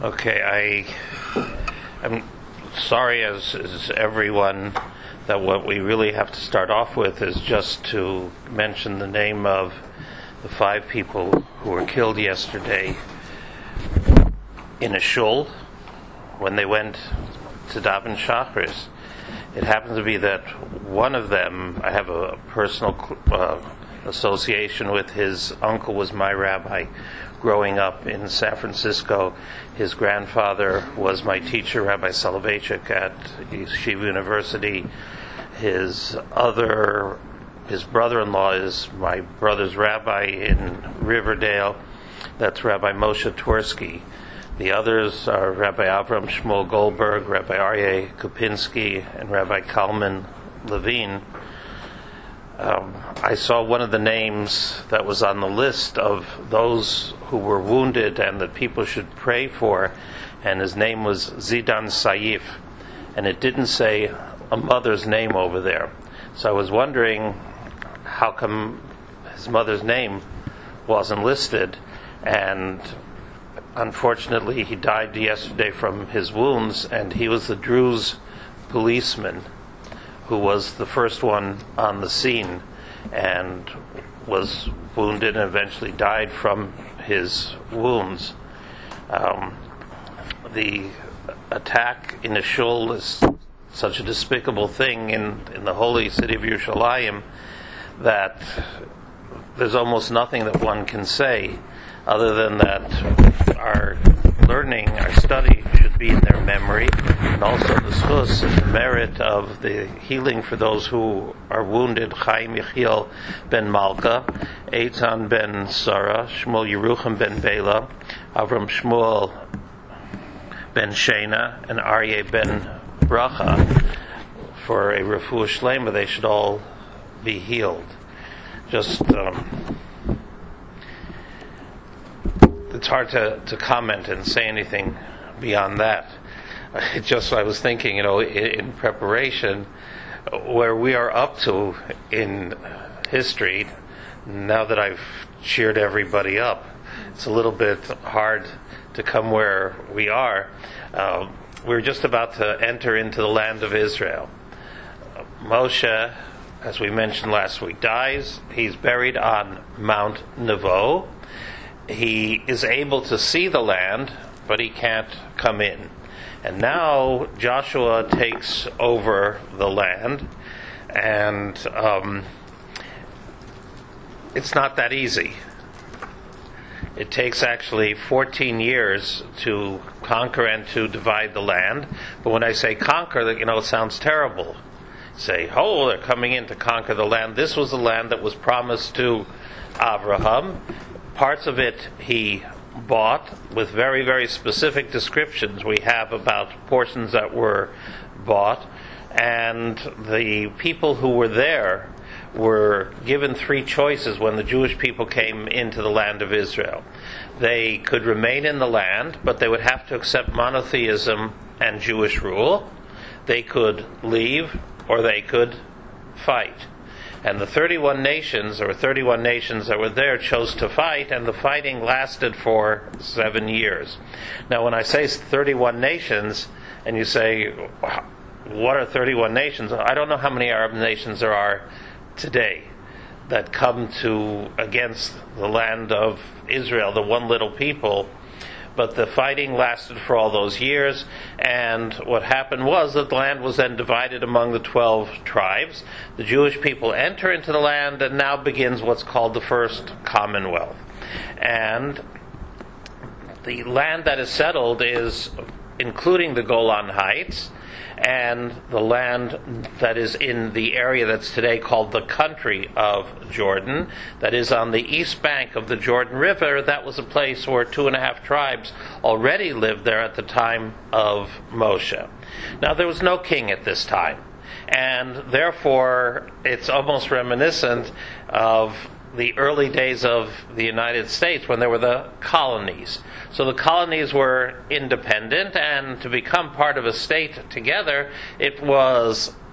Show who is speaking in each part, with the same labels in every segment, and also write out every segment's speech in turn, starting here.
Speaker 1: Okay, I'm sorry, as everyone, that what we really have to start off with is just to mention the name of the 5 people who were killed yesterday in a shul when they went to daven Shachris. It happens to be that one of them, I have a personal association with. His uncle was my rabbi growing up in San Francisco. His grandfather was my teacher, Rabbi Soloveitchik, at Yeshiva University. His brother-in-law is my brother's rabbi in Riverdale. That's Rabbi Moshe Twersky. The others are Rabbi Avram Shmuel Goldberg, Rabbi Aryeh Kupinski, and Rabbi Kalman Levine. I saw one of the names that was on the list of those who were wounded and that people should pray for, and his name was Zidan Saif, and it didn't say a mother's name over there. So I was wondering how come his mother's name wasn't listed, and unfortunately he died yesterday from his wounds, and he was the Druze policeman who was the first one on the scene and was wounded and eventually died from his wounds. The attack in the shul is such a despicable thing in the holy city of Yerushalayim that there's almost nothing that one can say other than that our learning, our study should be in their memory, and also the schus and the merit of the healing for those who are wounded. Chaim Yechiel ben Malka, Eitan ben Sarah, Shmuel Yerucham ben Bela, Avram Shmuel ben Shena, and Aryeh ben Bracha. For a refuah shlema, they should all be healed. Just it's hard to comment and say anything beyond that. I was thinking, in preparation, where we are up to in history, now that I've cheered everybody up, it's a little bit hard to come where we are. We're just about to enter into the land of Israel. Moshe, as we mentioned last week, dies. He's buried on Mount Nevo. He is able to see the land, but he can't come in. And now Joshua takes over the land, and it's not that easy. It takes actually 14 years to conquer and to divide the land. But when I say conquer, it sounds terrible. Say, they're coming in to conquer the land. This was the land that was promised to Abraham. Parts of it he bought with very, very specific descriptions we have about portions that were bought. And the people who were there were given 3 choices when the Jewish people came into the land of Israel. They could remain in the land, but they would have to accept monotheism and Jewish rule. They could leave, or they could fight. And the 31 nations that were there chose to fight, and the fighting lasted for 7 years. Now, when I say 31 nations, and you say, what are 31 nations? I don't know how many Arab nations there are today that come against the land of Israel, the one little people. But the fighting lasted for all those years, and what happened was that the land was then divided among the 12 tribes. The Jewish people enter into the land, and now begins what's called the First Commonwealth. And the land that is settled is including the Golan Heights, and the land that is in the area that's today called the country of Jordan, that is on the east bank of the Jordan River. That was a place where 2.5 tribes already lived there at the time of Moshe. Now, there was no king at this time, and therefore it's almost reminiscent of the early days of the United States when there were the colonies. So the colonies were independent, and to become part of a state together, it was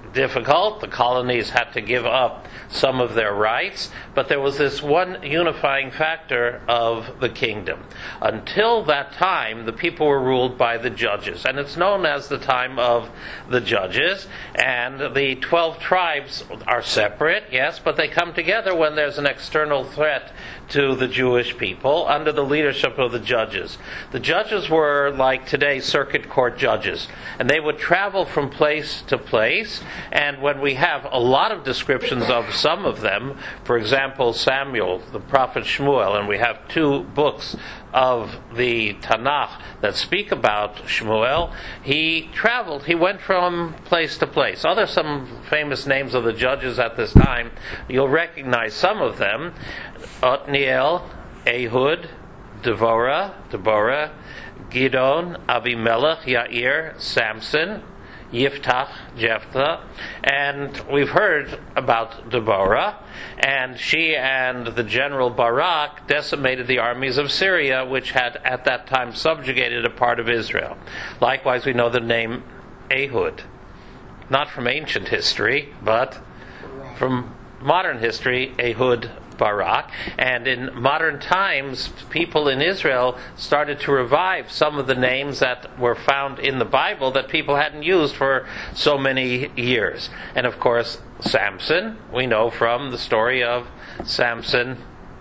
Speaker 1: difficult. The colonies had to give up some of their rights, but there was this one unifying factor of the kingdom. Until that time, the people were ruled by the judges, and it's known as the time of the judges, and the 12 tribes are separate, yes, but they come together when there's an external threat to the Jewish people under the leadership of the judges. The judges were like today's circuit court judges, and they would travel from place to place, and when we have a lot of descriptions of some of them, for example, Samuel, the prophet Shmuel, and we have 2 books of the Tanakh that speak about Shmuel, he traveled, he went from place to place. Some famous names of the judges at this time, you'll recognize some of them: Otniel, Ehud, Deborah, Gidon, Abimelech, Yair, Samson, Yiftach, Jephthah, and we've heard about Deborah, and she and the general Barak decimated the armies of Syria, which had at that time subjugated a part of Israel. Likewise, we know the name Ehud, not from ancient history, but from modern history, Ehud Barak. And in modern times, people in Israel started to revive some of the names that were found in the Bible that people hadn't used for so many years. And of course, Samson, we know from the story of Samson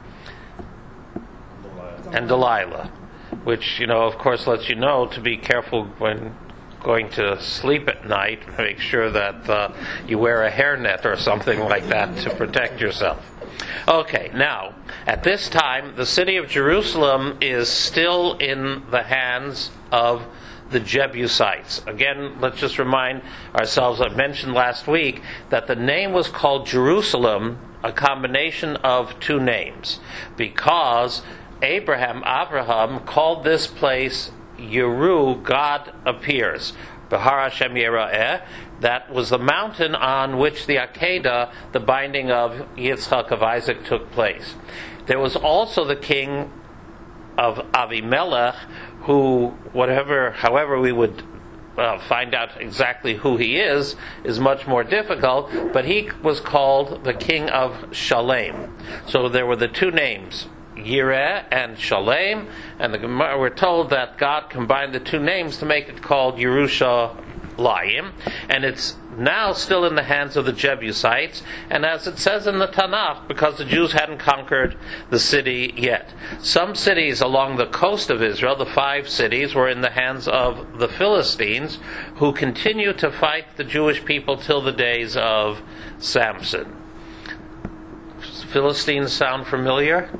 Speaker 1: and Delilah, which, of course lets you know to be careful when going to sleep at night. Make sure that you wear a hairnet or something like that to protect yourself. Okay, now, at this time, the city of Jerusalem is still in the hands of the Jebusites. Again, let's just remind ourselves, I mentioned last week, that the name was called Jerusalem, a combination of 2 names, because Abraham called this place Yeru, God appears. Behar Hashem Yera'eh. That was the mountain on which the Akedah, the binding of Yitzchak, of Isaac, took place. There was also the king of Avimelech, who, however we would find out exactly who he is much more difficult, but he was called the king of Shalem. So there were the 2 names, Yireh and Shalem, and we're told that God combined the 2 names to make it called Yerushalayim, and it's now still in the hands of the Jebusites, and as it says in the Tanakh, because the Jews hadn't conquered the city yet. Some cities along the coast of Israel, the 5 cities, were in the hands of the Philistines, who continued to fight the Jewish people till the days of Samson. Philistines sound familiar?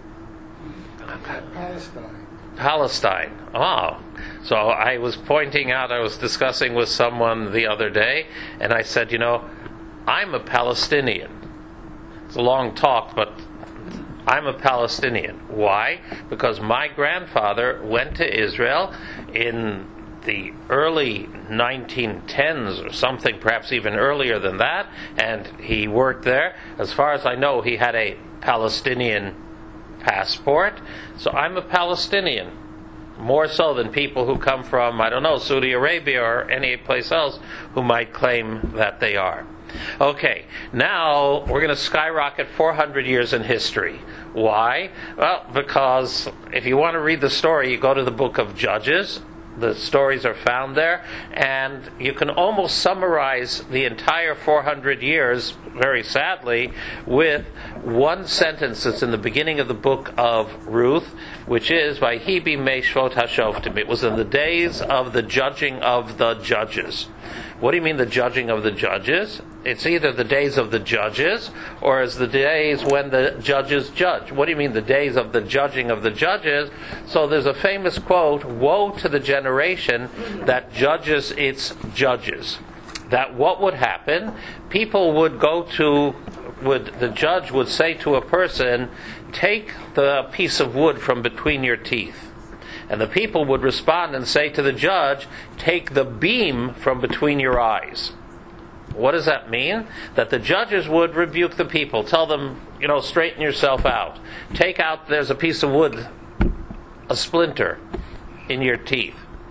Speaker 1: Palestine. Oh. So I was discussing with someone the other day, and I said, I'm a Palestinian. It's a long talk, but I'm a Palestinian. Why? Because my grandfather went to Israel in the early 1910s or something, perhaps even earlier than that, and he worked there. As far as I know, he had a Palestinian passport, so I'm a Palestinian, more so than people who come from, Saudi Arabia or any place else who might claim that they are. Okay, now we're going to skyrocket 400 years in history. Why? Well, because if you want to read the story, you go to the book of Judges. The stories are found there, and you can almost summarize the entire 400 years, very sadly, with one sentence that's in the beginning of the book of Ruth, which is, Vayhi bimei shvot hashoftim. It was in the days of the judging of the judges. What do you mean the judging of the judges? It's either the days of the judges or it's the days when the judges judge. What do you mean the days of the judging of the judges? So there's a famous quote, woe to the generation that judges its judges. That what would happen? People would the judge would say to a person, take the piece of wood from between your teeth. And the people would respond and say to the judge, take the beam from between your eyes. What does that mean? That the judges would rebuke the people, tell them, straighten yourself out. There's a piece of wood, a splinter in your teeth.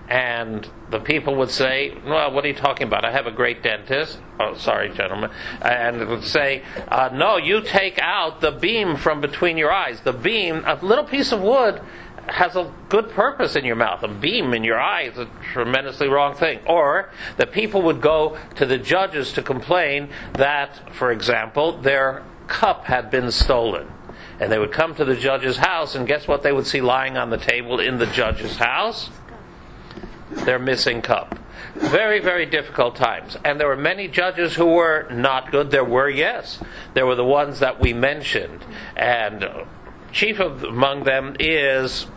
Speaker 1: And the people would say, well, what are you talking about? I have a great dentist. Oh, sorry, gentlemen. And it would say, no, you take out the beam from between your eyes. The beam, a little piece of wood, has a good purpose in your mouth. A beam in your eye is a tremendously wrong thing. Or the people would go to the judges to complain that, for example, their cup had been stolen. And they would come to the judge's house, and guess what they would see lying on the table in the judge's house? Their missing cup. Very, very difficult times. And there were many judges who were not good. There were, yes. There were the ones that we mentioned. And chief among them is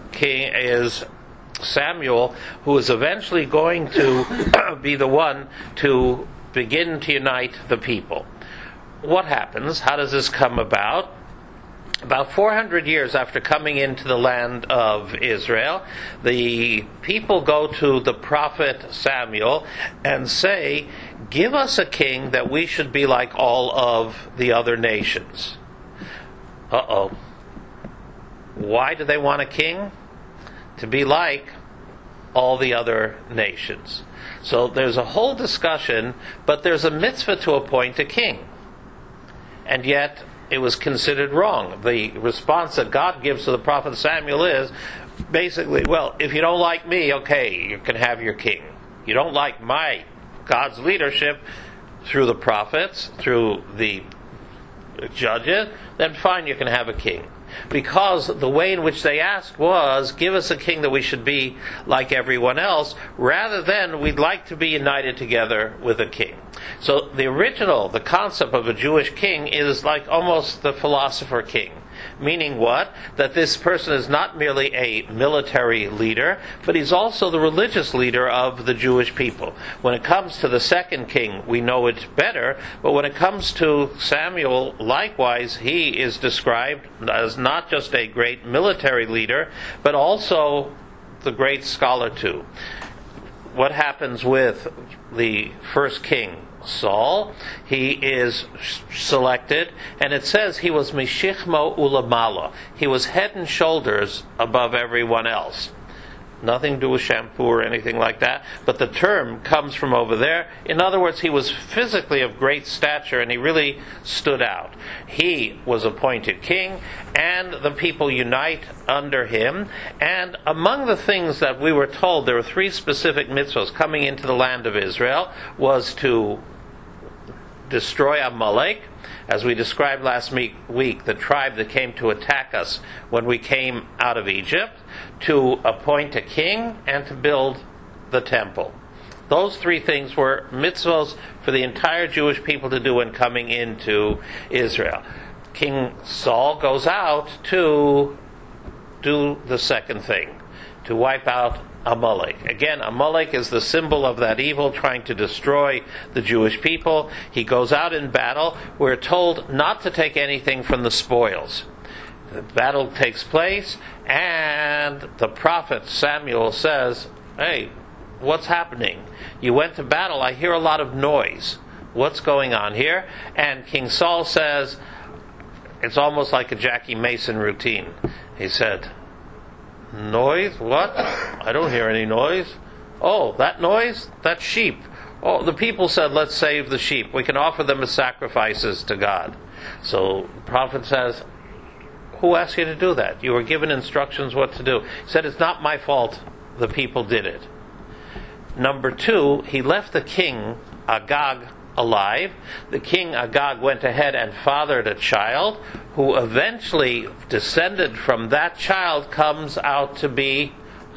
Speaker 1: Samuel, who is eventually going to be the one to begin to unite the people. What happens? How does this come about? About 400 years after coming into the land of Israel, the people go to the prophet Samuel and say, give us a king that we should be like all of the other nations. Uh-oh. Why do they want a king? To be like all the other nations. So there's a whole discussion, but there's a mitzvah to appoint a king. And yet, it was considered wrong. The response that God gives to the prophet Samuel is basically, well, if you don't like me, okay, you can have your king. You don't like God's leadership through the prophets, through the judges, then fine, you can have a king. Because the way in which they asked was, give us a king that we should be like everyone else, rather than we'd like to be united together with a king. So the concept of a Jewish king is like almost the philosopher king. Meaning what? That this person is not merely a military leader, but he's also the religious leader of the Jewish people. When it comes to the second king, we know it better, but when it comes to Samuel, likewise, he is described as not just a great military leader, but also the great scholar too. What happens with the first king, Saul? He is selected, and it says he was Mishichmo Ulamala. He was head and shoulders above everyone else. Nothing to do with shampoo or anything like that, but the term comes from over there. In other words, he was physically of great stature, and he really stood out. He was appointed king, and the people unite under him. And among the things that we were told, there were 3 specific mitzvahs coming into the land of Israel, was to destroy Amalek. As we described last week, the tribe that came to attack us when we came out of Egypt, to appoint a king, and to build the temple. Those 3 things were mitzvahs for the entire Jewish people to do when coming into Israel. King Saul goes out to do the second thing, to wipe out Amalek. Again, Amalek is the symbol of that evil trying to destroy the Jewish people. He goes out in battle. We're told not to take anything from the spoils. The battle takes place, and the prophet Samuel says, hey, what's happening? You went to battle. I hear a lot of noise. What's going on here? And King Saul says, it's almost like a Jackie Mason routine. He said, noise? What? I don't hear any noise. Oh, that noise? That's sheep. Oh, the people said, let's save the sheep. We can offer them as sacrifices to God. So the prophet says, who asked you to do that? You were given instructions what to do. He said, it's not my fault the people did it. Number 2, he left the king, Agag, alive. The king Agag went ahead and fathered a child, who eventually descended from that child, comes out to be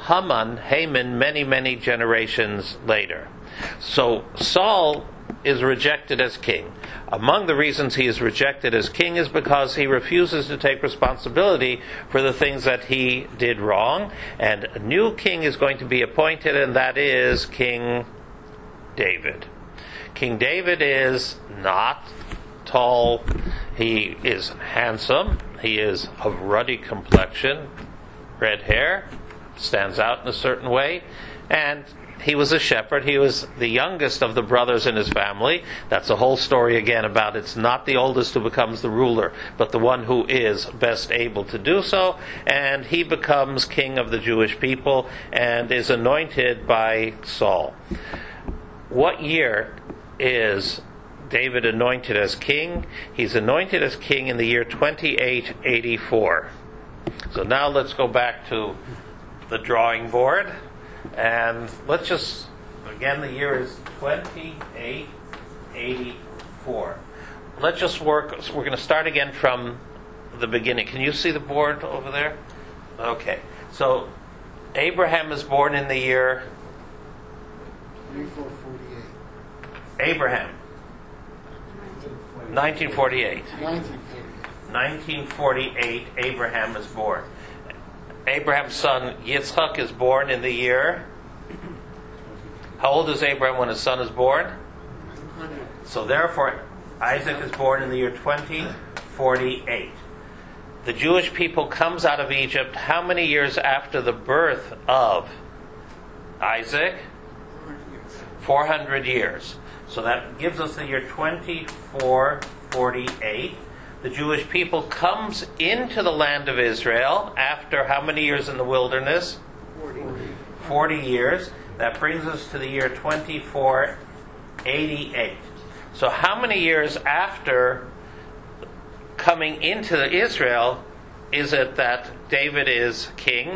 Speaker 1: Haman, many, many generations later. So Saul is rejected as king. Among the reasons he is rejected as king is because he refuses to take responsibility for the things that he did wrong. And a new king is going to be appointed, and that is King David. King David is not tall. He is handsome. He is of ruddy complexion, red hair, stands out in a certain way, and he was a shepherd. He was the youngest of the brothers in his family. That's a whole story again about it's not the oldest who becomes the ruler, but the one who is best able to do so. And he becomes king of the Jewish people and is anointed by Saul. What year is David anointed as king? He's anointed as king in the year 2884. So now let's go back to the drawing board. And let's just, again, the year is 2884. Let's just work, so we're going to start again from the beginning. Can you see the board over there? Okay. So, Abraham is born in the year...
Speaker 2: 3448.
Speaker 1: Abraham. 1948. 1948, Abraham is born. Abraham's son Yitzchak is born in the year... How old is Abraham when his son is born?
Speaker 2: 100.
Speaker 1: So therefore, Isaac is born in the year 2048. The Jewish people comes out of Egypt how many years after the birth of Isaac? 400 years. So that gives us the year 2448. The Jewish people comes into the land of Israel after how many years in the wilderness? 40 years. That brings us to the year 2488. So how many years after coming into Israel is it that David is king?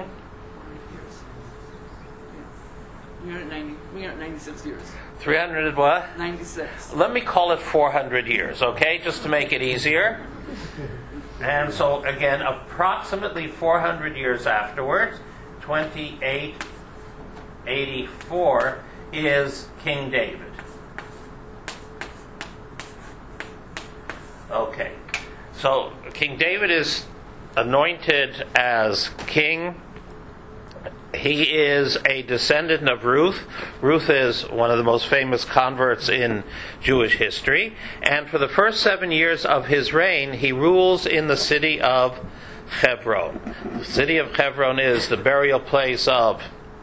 Speaker 3: 396 years.
Speaker 1: 300 what?
Speaker 3: 96.
Speaker 1: Let me call it 400 years, okay? Just to make it easier. And so, again, approximately 400 years afterwards, 2884, is King David. Okay. So, King David is anointed as king. He is a descendant of Ruth. Ruth is one of the most famous converts in Jewish history. And for the first 7 years of his reign, he rules in the city of Hebron. The city of Hebron is the burial place of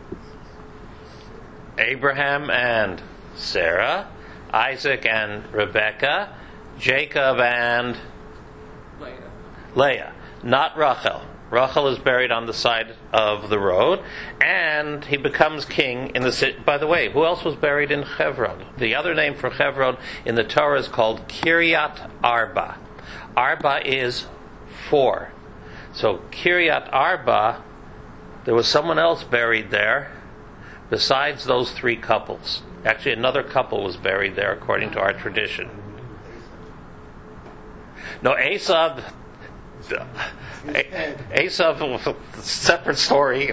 Speaker 1: Abraham and Sarah, Isaac and Rebekah, Jacob and Leah, not Rachel. Rachel is buried on the side of the road, and he becomes king in the city. By the way, who else was buried in Hebron? The other name for Hebron in the Torah is called Kiryat Arba. Arba is 4. So Kiryat Arba, there was someone else buried there besides those 3 couples. Actually, another couple was buried there according to our tradition. No, Esav... Esav, separate story.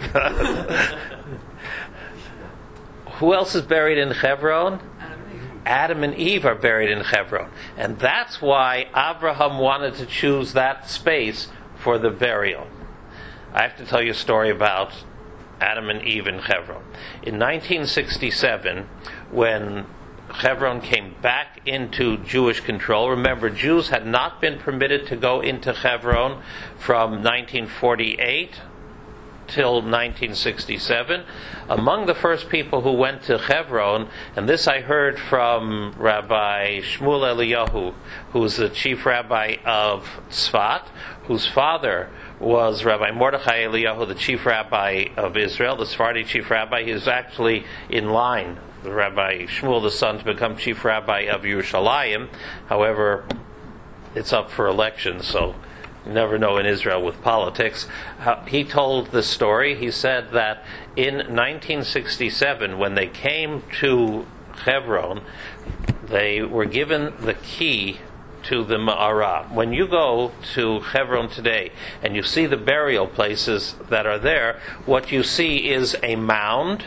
Speaker 1: Who else is buried in Hebron? Adam and Eve are buried in Hebron. And that's why Abraham wanted to choose that space for the burial. I have to tell you a story about Adam and Eve in Hebron. In 1967, when Hebron came back into Jewish control. Remember, Jews had not been permitted to go into Hebron from 1948 till 1967. Among the first people who went to Hebron, and this I heard from Rabbi Shmuel Eliyahu, who's the chief rabbi of Tzfat, whose father was Rabbi Mordechai Eliyahu, the chief rabbi of Israel, the Sephardi chief rabbi. He was actually in line, Rabbi Shmuel the son, to become chief rabbi of Yerushalayim. However, it's up for election, so you never know in Israel with politics. He told the story. He said that in 1967, when they came to Hebron, they were given the key to the Ma'arah. When you go to Hebron today and you see the burial places that are there, what you see is a mound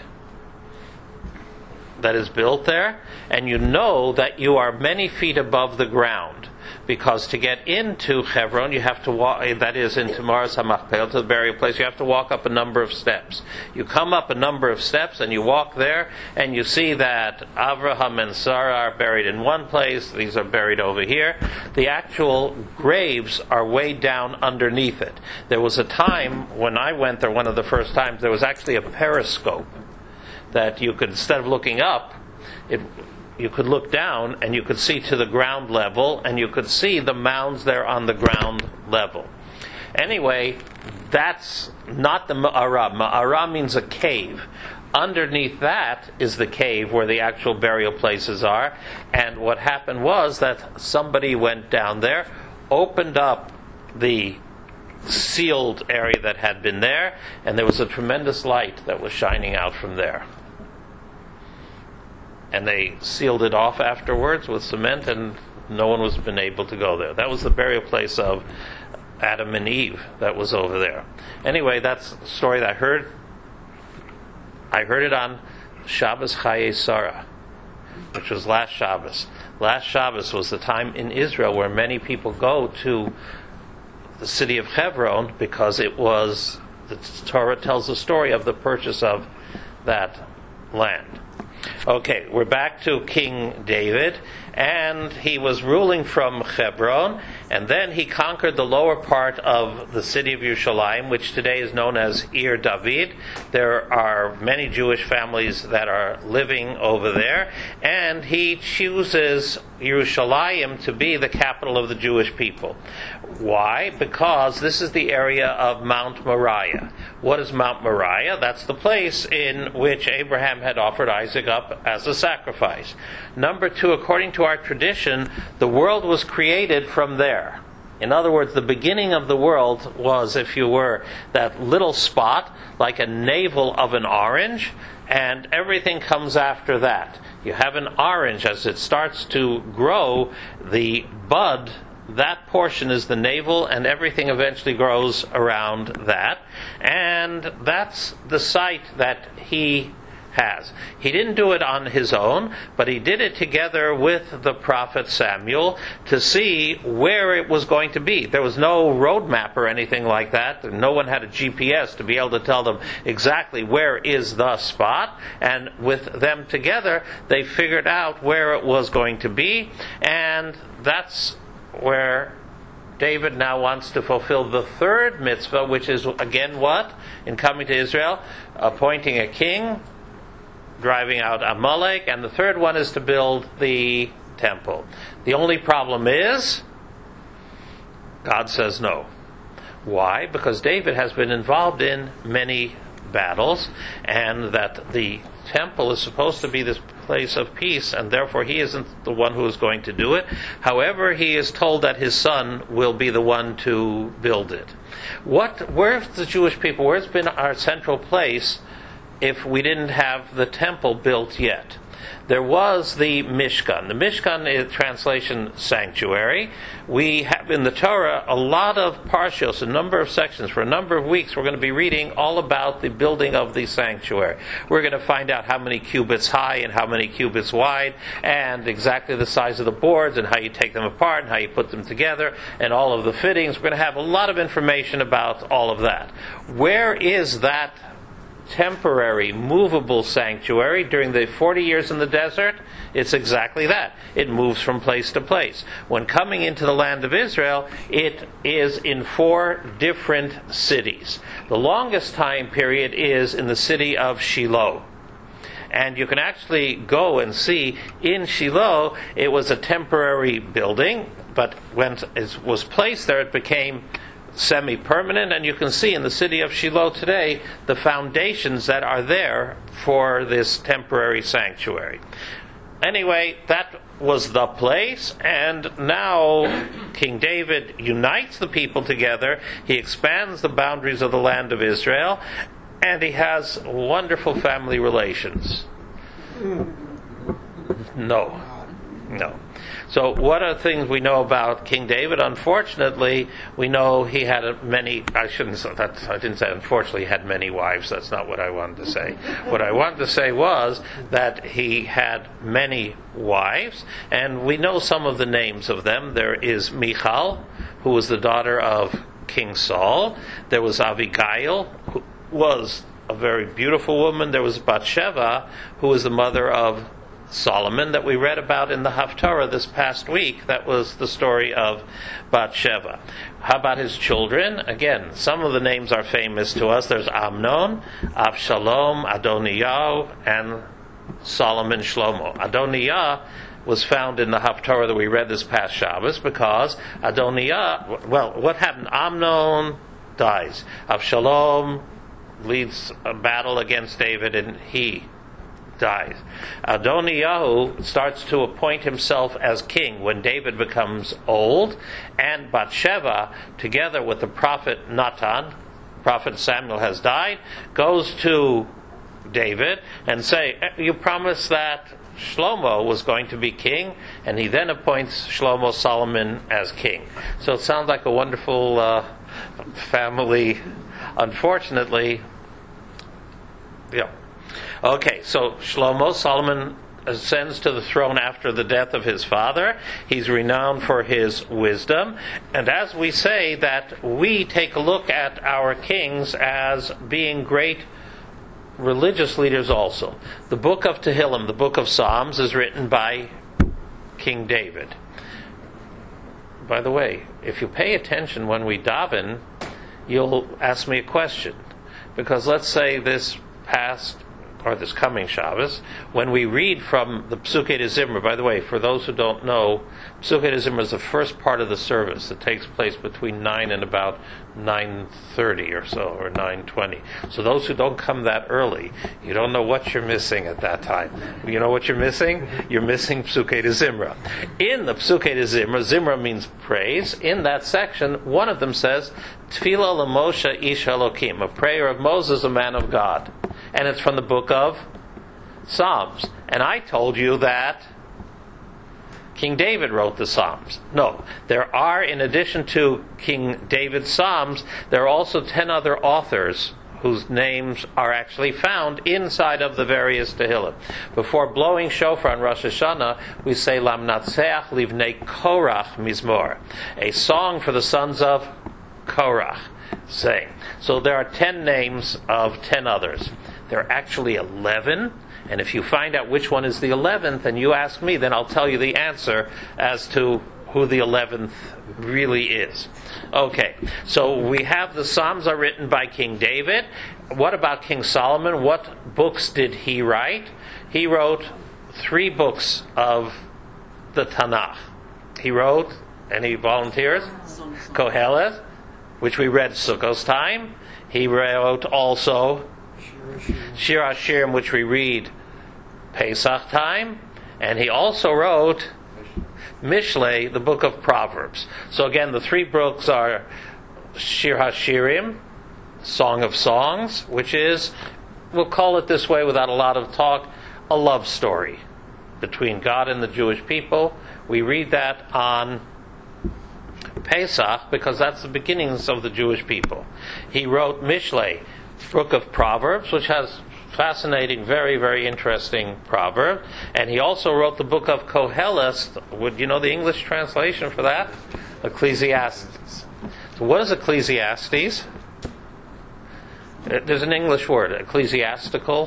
Speaker 1: that is built there, and you know that you are many feet above the ground, because to get into Hebron you have to walk, that is into Maras HaMachpelah, to the burial place, you have to walk up a number of steps. You come up a number of steps and you walk there, and you see that Avraham and Sarah are buried in one place, these are buried over here. The actual graves are way down underneath it. There was a time when I went there, one of the first times, there was actually a periscope that you could, instead of looking up, you could look down and you could see to the ground level, and you could see the mounds there on the ground level. Anyway, that's not the Ma'ara. Ma'ara means a cave. Underneath that is the cave where the actual burial places are. And what happened was that somebody went down there, opened up the sealed area that had been there, and there was a tremendous light that was shining out from there. And they sealed it off afterwards with cement, and no one was been able to go there. That was the burial place of Adam and Eve that was over there. Anyway, that's the story that I heard. I heard it on Shabbos Chaye Sarah, which was last Shabbos. Last Shabbos was the time in Israel where many people go to the city of Hebron, because it was, the Torah tells the story of the purchase of that land. Okay, we're back to King David, and he was ruling from Hebron, and then he conquered the lower part of the city of Yerushalayim, which today is known as Ir David. There are many Jewish families that are living over there, and he chooses Yerushalayim to be the capital of the Jewish people. Why? Because this is the area of Mount Moriah. What is Mount Moriah? That's the place in which Abraham had offered Isaac up as a sacrifice. Number two, according to our tradition, the world was created from there. In other words, the beginning of the world was, if you were, that little spot, like a navel of an orange, and everything comes after that. You have an orange. As it starts to grow, the bud, that portion is the navel, and everything eventually grows around that. And that's the site that he has. He didn't do it on his own, but he did it together with the prophet Samuel to see where it was going to be. There was no road map or anything like that. No one had a GPS to be able to tell them exactly where is the spot. And with them together, they figured out where it was going to be. And that's where David now wants to fulfill the third mitzvah, which is, again, what? In coming to Israel, appointing a king, driving out Amalek, and the third one is to build the temple. The only problem is, God says no. Why? Because David has been involved in many battles, and that the temple is supposed to be this place of peace, and therefore he isn't the one who is going to do it. However, he is told that his son will be the one to build it. Where's the Jewish people? Where's been our central place if we didn't have the temple built yet? There was the Mishkan. The Mishkan is translation sanctuary. We have in the Torah a lot of parshios, a number of sections. For a number of weeks we're going to be reading all about the building of the sanctuary. We're going to find out how many cubits high and how many cubits wide, and exactly the size of the boards, and how you take them apart and how you put them together, and all of the fittings. We're going to have a lot of information about all of that. Where is that temporary, movable sanctuary during the 40 years in the desert? It's exactly that. It moves from place to place. When coming into the land of Israel, it is in 4 different cities. The longest time period is in the city of Shiloh. And you can actually go and see in Shiloh, it was a temporary building, but when it was placed there, it became semi-permanent, and you can see in the city of Shiloh today the foundations that are there for this temporary sanctuary. Anyway, that was the place, and now King David unites the people together. He expands the boundaries of the land of Israel, and he has wonderful family relations. No. So what are things we know about King David? Unfortunately, we know he had many, I didn't say unfortunately he had many wives. That's not what I wanted to say. What I wanted to say was that he had many wives, and we know some of the names of them. There is Michal, who was the daughter of King Saul. There was Abigail, who was a very beautiful woman. There was Bathsheba, who was the mother of Solomon that we read about in the Haftarah this past week. That was the story of Bathsheba. How about his children? Again, some of the names are famous to us. There's Amnon, Avshalom, Adonijah, and Solomon Shlomo. Adonijah was found in the Haftarah that we read this past Shabbos because Adonijah, well, what happened? Amnon dies. Avshalom leads a battle against David and he dies. Adonijah starts to appoint himself as king when David becomes old, and Bathsheba, together with the prophet Natan, prophet Samuel has died, goes to David and say, you promised that Shlomo was going to be king, and he then appoints Shlomo Solomon as king. So it sounds like a wonderful family. Unfortunately, yeah. Okay, so Shlomo Solomon ascends to the throne after the death of his father. He's renowned for his wisdom, and as we say that we take a look at our kings as being great religious leaders also. The book of Tehillim, the book of Psalms, is written by King David. By the way, if you pay attention when we daven, you'll ask me a question. Because let's say this past, or this coming Shabbos, when we read from the Psukei de Zimra, by the way, for those who don't know, Psukei de Zimra is the first part of the service that takes place between 9 and about 9:30 or so, or 9:20. So those who don't come that early, you don't know what you're missing at that time. You know what you're missing? You're missing Psukei de Zimra. In the Psukei de Zimra, Zimra means praise. In that section, one of them says, Tefillah LaMoshe Ish Elokim, a prayer of Moses, a man of God. And it's from the book of Psalms. And I told you that King David wrote the Psalms. No, there are, in addition to King David's Psalms, there are also 10 other authors whose names are actually found inside of the various Tehillim. Before blowing shofar on Rosh Hashanah, we say Lamnatseach Livnei Korach Mizmor, a song for the sons of Korach. Saying. So there are 10 names of 10 others. There are actually 11, and if you find out which one is the 11th and you ask me, then I'll tell you the answer as to who the 11th really is. Okay, so we have the Psalms are written by King David. What about King Solomon? What books did he write? He wrote 3 books of the Tanakh. He wrote, any volunteers? Kohelet, which we read Sukkos time. He wrote also Shir HaShirim, which we read Pesach time. And he also wrote Mishlei, the book of Proverbs. So again, the 3 books are Shir HaShirim, Song of Songs, which is, we'll call it this way without a lot of talk, a love story between God and the Jewish people. We read that on Pesach because that's the beginnings of the Jewish people. He wrote Mishlei, book of Proverbs, which has fascinating, very, very interesting proverb. And he also wrote the book of Koheles. Would you know the English translation for that? Ecclesiastes. So what is Ecclesiastes? There's an English word, ecclesiastical.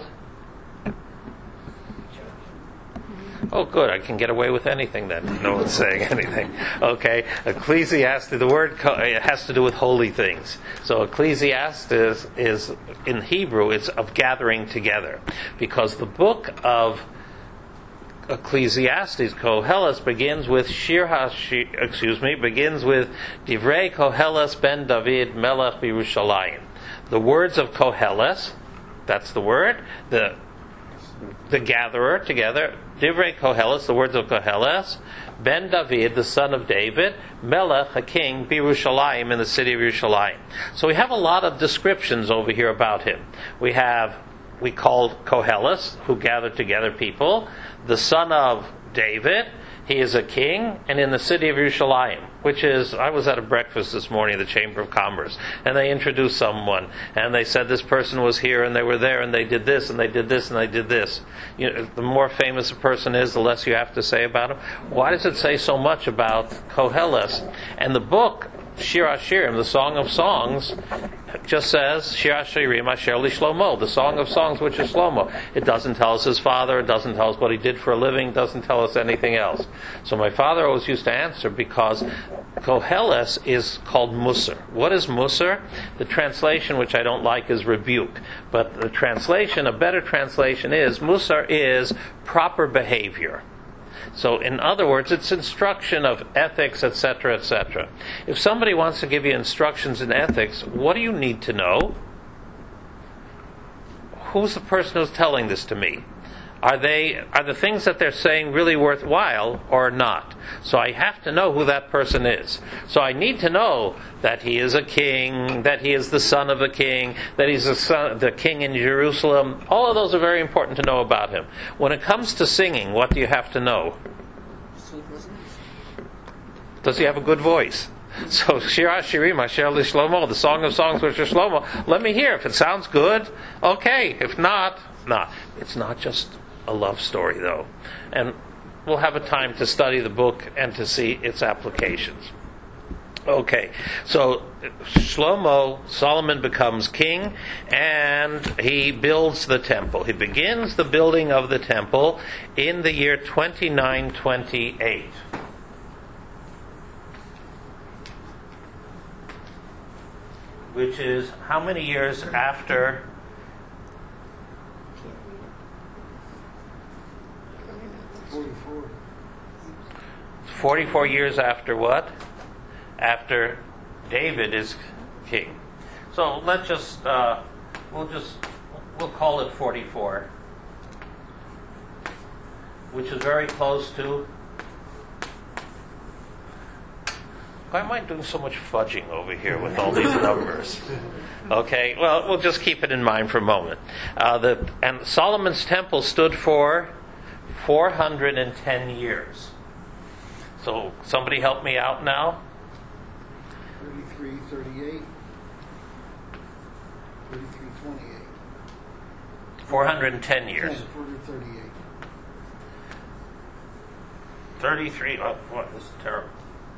Speaker 1: Oh, good. I can get away with anything then. No one's saying anything. Okay. Ecclesiastes, the word it has to do with holy things. So Ecclesiastes is in Hebrew, it's of gathering together. Because the book of Ecclesiastes, Koheles, begins with begins with Divrei Koheles ben David Melech Yerushalayim. The words of Koheles, that's the word, the gatherer together, Divrei Koheles, the words of Koheles, ben David, the son of David, Melech, a king, Yerushalayim, in the city of Yerushalayim. So we have a lot of descriptions over here about him. We called Koheles, who gathered together people, the son of David. He is a king, and in the city of Yerushalayim, which is, I was at a breakfast this morning at the Chamber of Commerce, and they introduced someone, and they said this person was here, and they were there, and they did this, and they did this, and they did this. You know, the more famous a person is, the less you have to say about him. Why does it say so much about Koheles? And the book, Shir HaShirim, the Song of Songs, just says, Shir Hashirim Asher Li Shlomo, the Song of Songs, which is Shlomo. It doesn't tell us his father, it doesn't tell us what he did for a living, it doesn't tell us anything else. So my father always used to answer, because Koheles is called Musar. What is Musar? The translation, which I don't like, is rebuke. But the translation, a better translation is, Musar is proper behavior. So, in other words, it's instruction of ethics, etc., etc. If somebody wants to give you instructions in ethics, what do you need to know? Who's the person who's telling this to me? Are the things that they're saying really worthwhile or not? So I have to know who that person is. So I need to know that he is a king, that he is the son of a king, that he's the king in Jerusalem. All of those are very important to know about him. When it comes to singing, what do you have to know? Does he have a good voice? So, Shir Hashirim Asher Li Shlomo, the Song of Songs which are Shlomo. Let me hear. If it sounds good, okay. If not, not. It's not just a love story, though. And we'll have a time to study the book and to see its applications. Okay, so Shlomo, Solomon becomes king, and he builds the temple. He begins the building of the temple in the year 2928. Which is how many years after? 44 years after what? After David is king. So let's just we'll call it 44, which is very close to. Why am I doing so much fudging over here with all these numbers? Okay, well, we'll just keep it in mind for a moment. And Solomon's temple stood for 410 years. So somebody help me out now.
Speaker 2: 33, 38. 33, 28.
Speaker 1: 410 years.
Speaker 2: 438.
Speaker 1: 33, oh, what, this is terrible.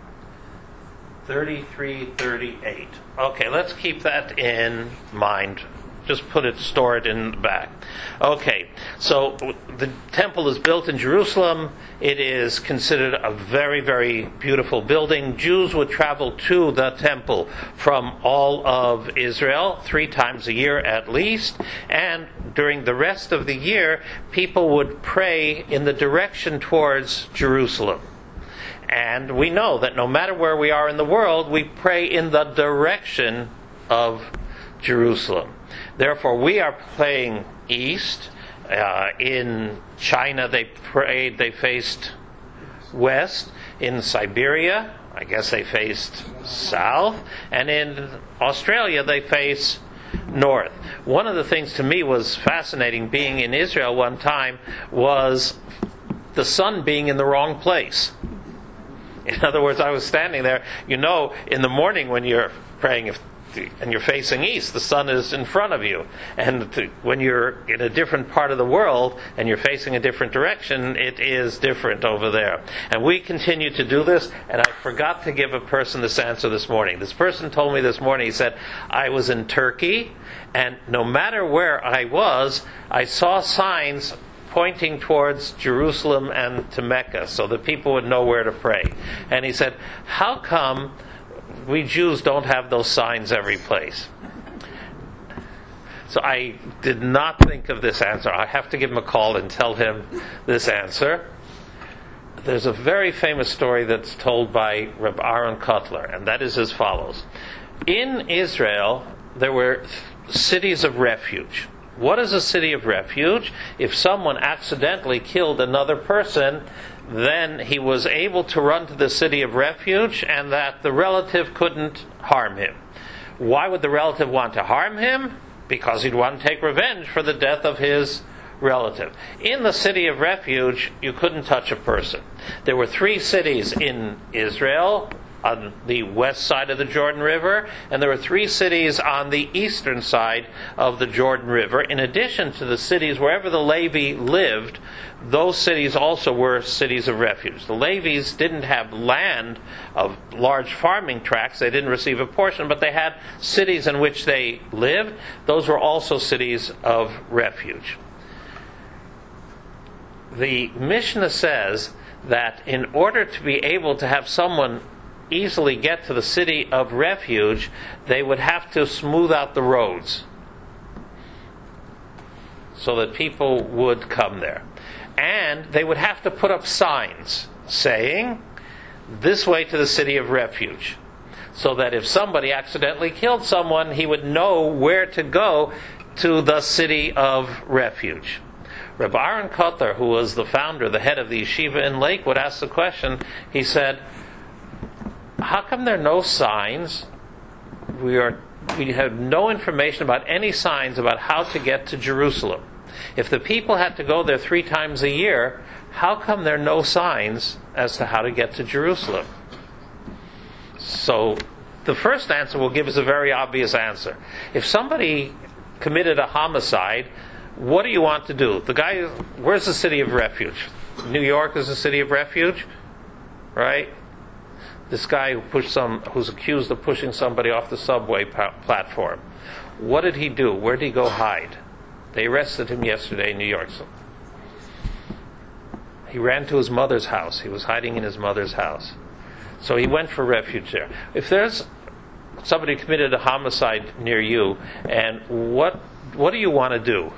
Speaker 1: 3338. Okay, let's keep that in mind. Just store it in the back. Okay, so the temple is built in Jerusalem. It is considered a very, very beautiful building. Jews would travel to the temple from all of Israel 3 times a year at least. And during the rest of the year, people would pray in the direction towards Jerusalem. And we know that no matter where we are in the world, we pray in the direction of Jerusalem. Therefore, we are praying east. In China, they faced west. In Siberia, I guess they faced south. And in Australia, they face north. One of the things to me was fascinating being in Israel one time was the sun being in the wrong place. In other words, I was standing there, in the morning when you're praying and you're facing east, the sun is in front of you. And when you're in a different part of the world and you're facing a different direction, it is different over there. And we continue to do this, and I forgot to give a person this answer this morning. This person told me this morning, he said, I was in Turkey, and no matter where I was, I saw signs pointing towards Jerusalem and to Mecca so that people would know where to pray. And he said, how come we Jews don't have those signs every place? So I did not think of this answer. I have to give him a call and tell him this answer. There's a very famous story that's told by Reb Aaron Kotler, and that is as follows. In Israel, there were cities of refuge. What is a city of refuge? If someone accidentally killed another person, then he was able to run to the city of refuge and that the relative couldn't harm him. Why would the relative want to harm him? Because he'd want to take revenge for the death of his relative. In the city of refuge, you couldn't touch a person. There were 3 cities in Israel, on the west side of the Jordan River, and there were 3 cities on the eastern side of the Jordan River. In addition to the cities wherever the Levi lived, those cities also were cities of refuge. The Levites didn't have land of large farming tracts. They didn't receive a portion, but they had cities in which they lived. Those were also cities of refuge. The Mishnah says that in order to be able to have someone easily get to the city of refuge, they would have to smooth out the roads so that people would come there. And they would have to put up signs saying, "This way to the city of refuge," so that if somebody accidentally killed someone, he would know where to go to the city of refuge. Reb Aaron Kotler, who was the founder, the head of the yeshiva in Lakewood, asked the question. He said, "How come there are no signs? We have no information about any signs about how to get to Jerusalem. If the people had to go there 3 times a year, how come there are no signs as to how to get to Jerusalem?" So the first answer will give us a very obvious answer. If somebody committed a homicide, what do you want to do? The guy, where's the city of refuge? New York is the city of refuge, right? This guy who's accused of pushing somebody off the subway platform. What did he do? Where did he go hide? They arrested him yesterday in New York. So he ran to his mother's house. He was hiding in his mother's house. So he went for refuge there. If there's somebody committed a homicide near you, and what do you want to do?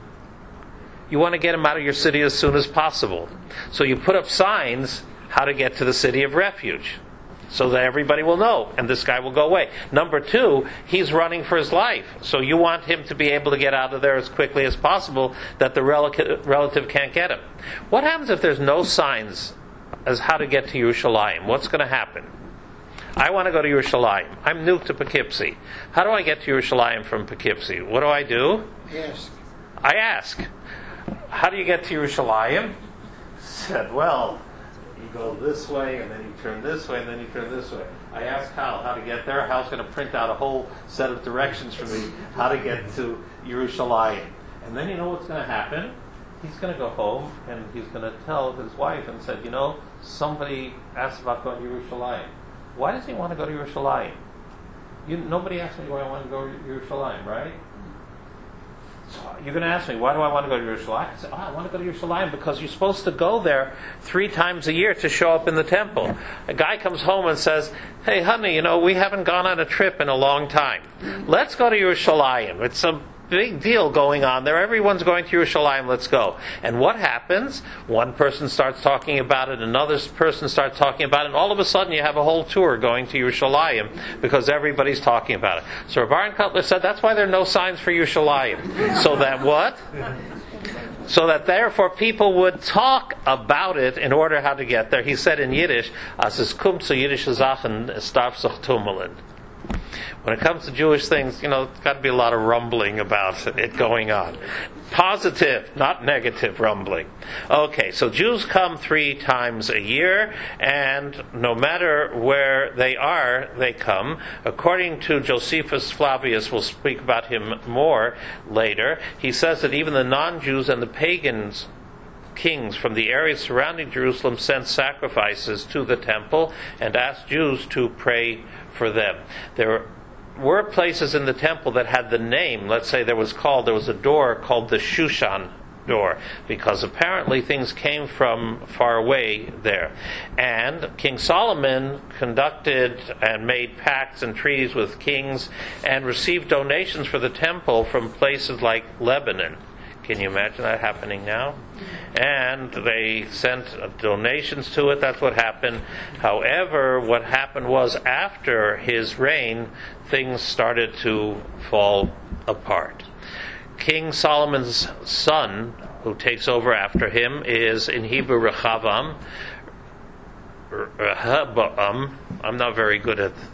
Speaker 1: You want to get him out of your city as soon as possible. So you put up signs how to get to the city of refuge, so that everybody will know, and this guy will go away. Number 2, he's running for his life. So you want him to be able to get out of there as quickly as possible, that the relative can't get him. What happens if there's no signs as how to get to Yerushalayim? What's going to happen? I want to go to Yerushalayim. I'm new to Poughkeepsie. How do I get to Yerushalayim from Poughkeepsie? What do? I ask. How do you get to Yerushalayim? Said, well, you go this way, and then you turn this way, and then you turn this way. I asked Hal how to get there. Hal's going to print out a whole set of directions for me how to get to Yerushalayim. And then you know what's going to happen? He's going to go home, and he's going to tell his wife and said, somebody asked about going to Yerushalayim. Why does he want to go to Yerushalayim? Nobody asked me why I want to go to Yerushalayim, right? So you're going to ask me, why do I want to go to Yerushalayim? I say, I want to go to Yerushalayim because you're supposed to go there 3 times a year to show up in the temple. A guy comes home and says, hey, honey, we haven't gone on a trip in a long time. Let's go to Yerushalayim. It's a big deal going on there. Everyone's going to Yerushalayim. Let's go. And what happens? One person starts talking about it, another person starts talking about it, and all of a sudden you have a whole tour going to Yerushalayim because everybody's talking about it. So Reb Aaron Kotler said that's why there are no signs for Yerushalayim. So that what? So that therefore people would talk about it in order how to get there. He said in Yiddish, as es kommt zu jüdische Sachen, es darf sich tummeln. When it comes to Jewish things, it's got to be a lot of rumbling about it going on. Positive, not negative rumbling. Okay, so Jews come 3 times a year, and no matter where they are, they come. According to Josephus Flavius, we'll speak about him more later, he says that even the non-Jews and the pagans kings from the areas surrounding Jerusalem sent sacrifices to the temple and asked Jews to pray for them. There were places in the temple that had the name, let's say there was a door called the Shushan door, because apparently things came from far away there. And King Solomon conducted and made pacts and treaties with kings and received donations for the temple from places like Lebanon. Can you imagine that happening now? And they sent donations to it. That's what happened. However, what happened was after his reign, things started to fall apart. King Solomon's son, who takes over after him, is in Hebrew Rehoboam. I'm not very good at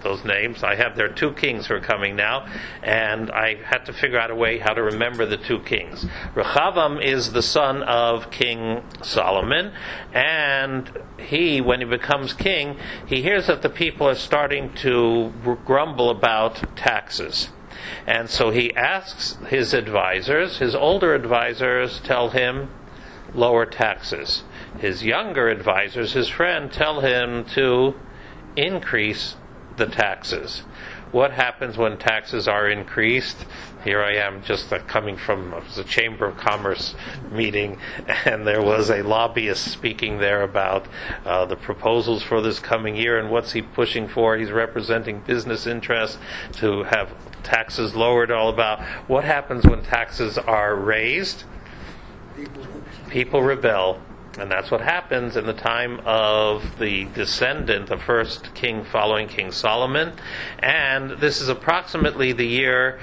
Speaker 1: those names. I have their 2 kings who are coming now, and I had to figure out a way how to remember the 2 kings. Rechavam is the son of King Solomon, and he, when he becomes king, he hears that the people are starting to grumble about taxes. And so he asks his advisors. His older advisors tell him, lower taxes. His younger advisors, his friend, tell him to increase the taxes. What happens when taxes are increased? Here I am just coming from the Chamber of Commerce meeting, and there was a lobbyist speaking there about the proposals for this coming year and what's he pushing for. He's representing business interests to have taxes lowered, all about what happens when taxes are raised. People rebel. And that's what happens in the time of the descendant, the first king following King Solomon. And this is approximately the year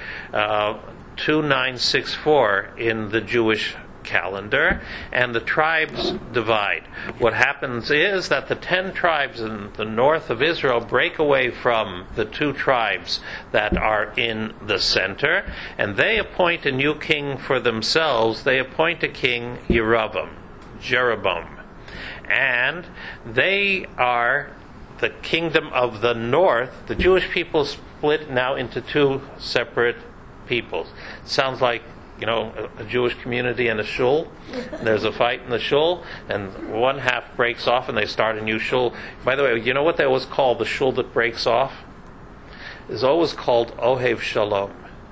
Speaker 1: 2964 in the Jewish calendar, and the tribes divide. What happens is that the 10 tribes in the north of Israel break away from the 2 tribes that are in the center, and they appoint a new king for themselves. They appoint a king, Jeroboam. And they are the kingdom of the north. The Jewish people split now into 2 separate peoples. It sounds like, a Jewish community and a shul. There's a fight in the shul, and one half breaks off and they start a new shul. By the way, you know what they always call the shul that breaks off? It's always called Ohev Shalom.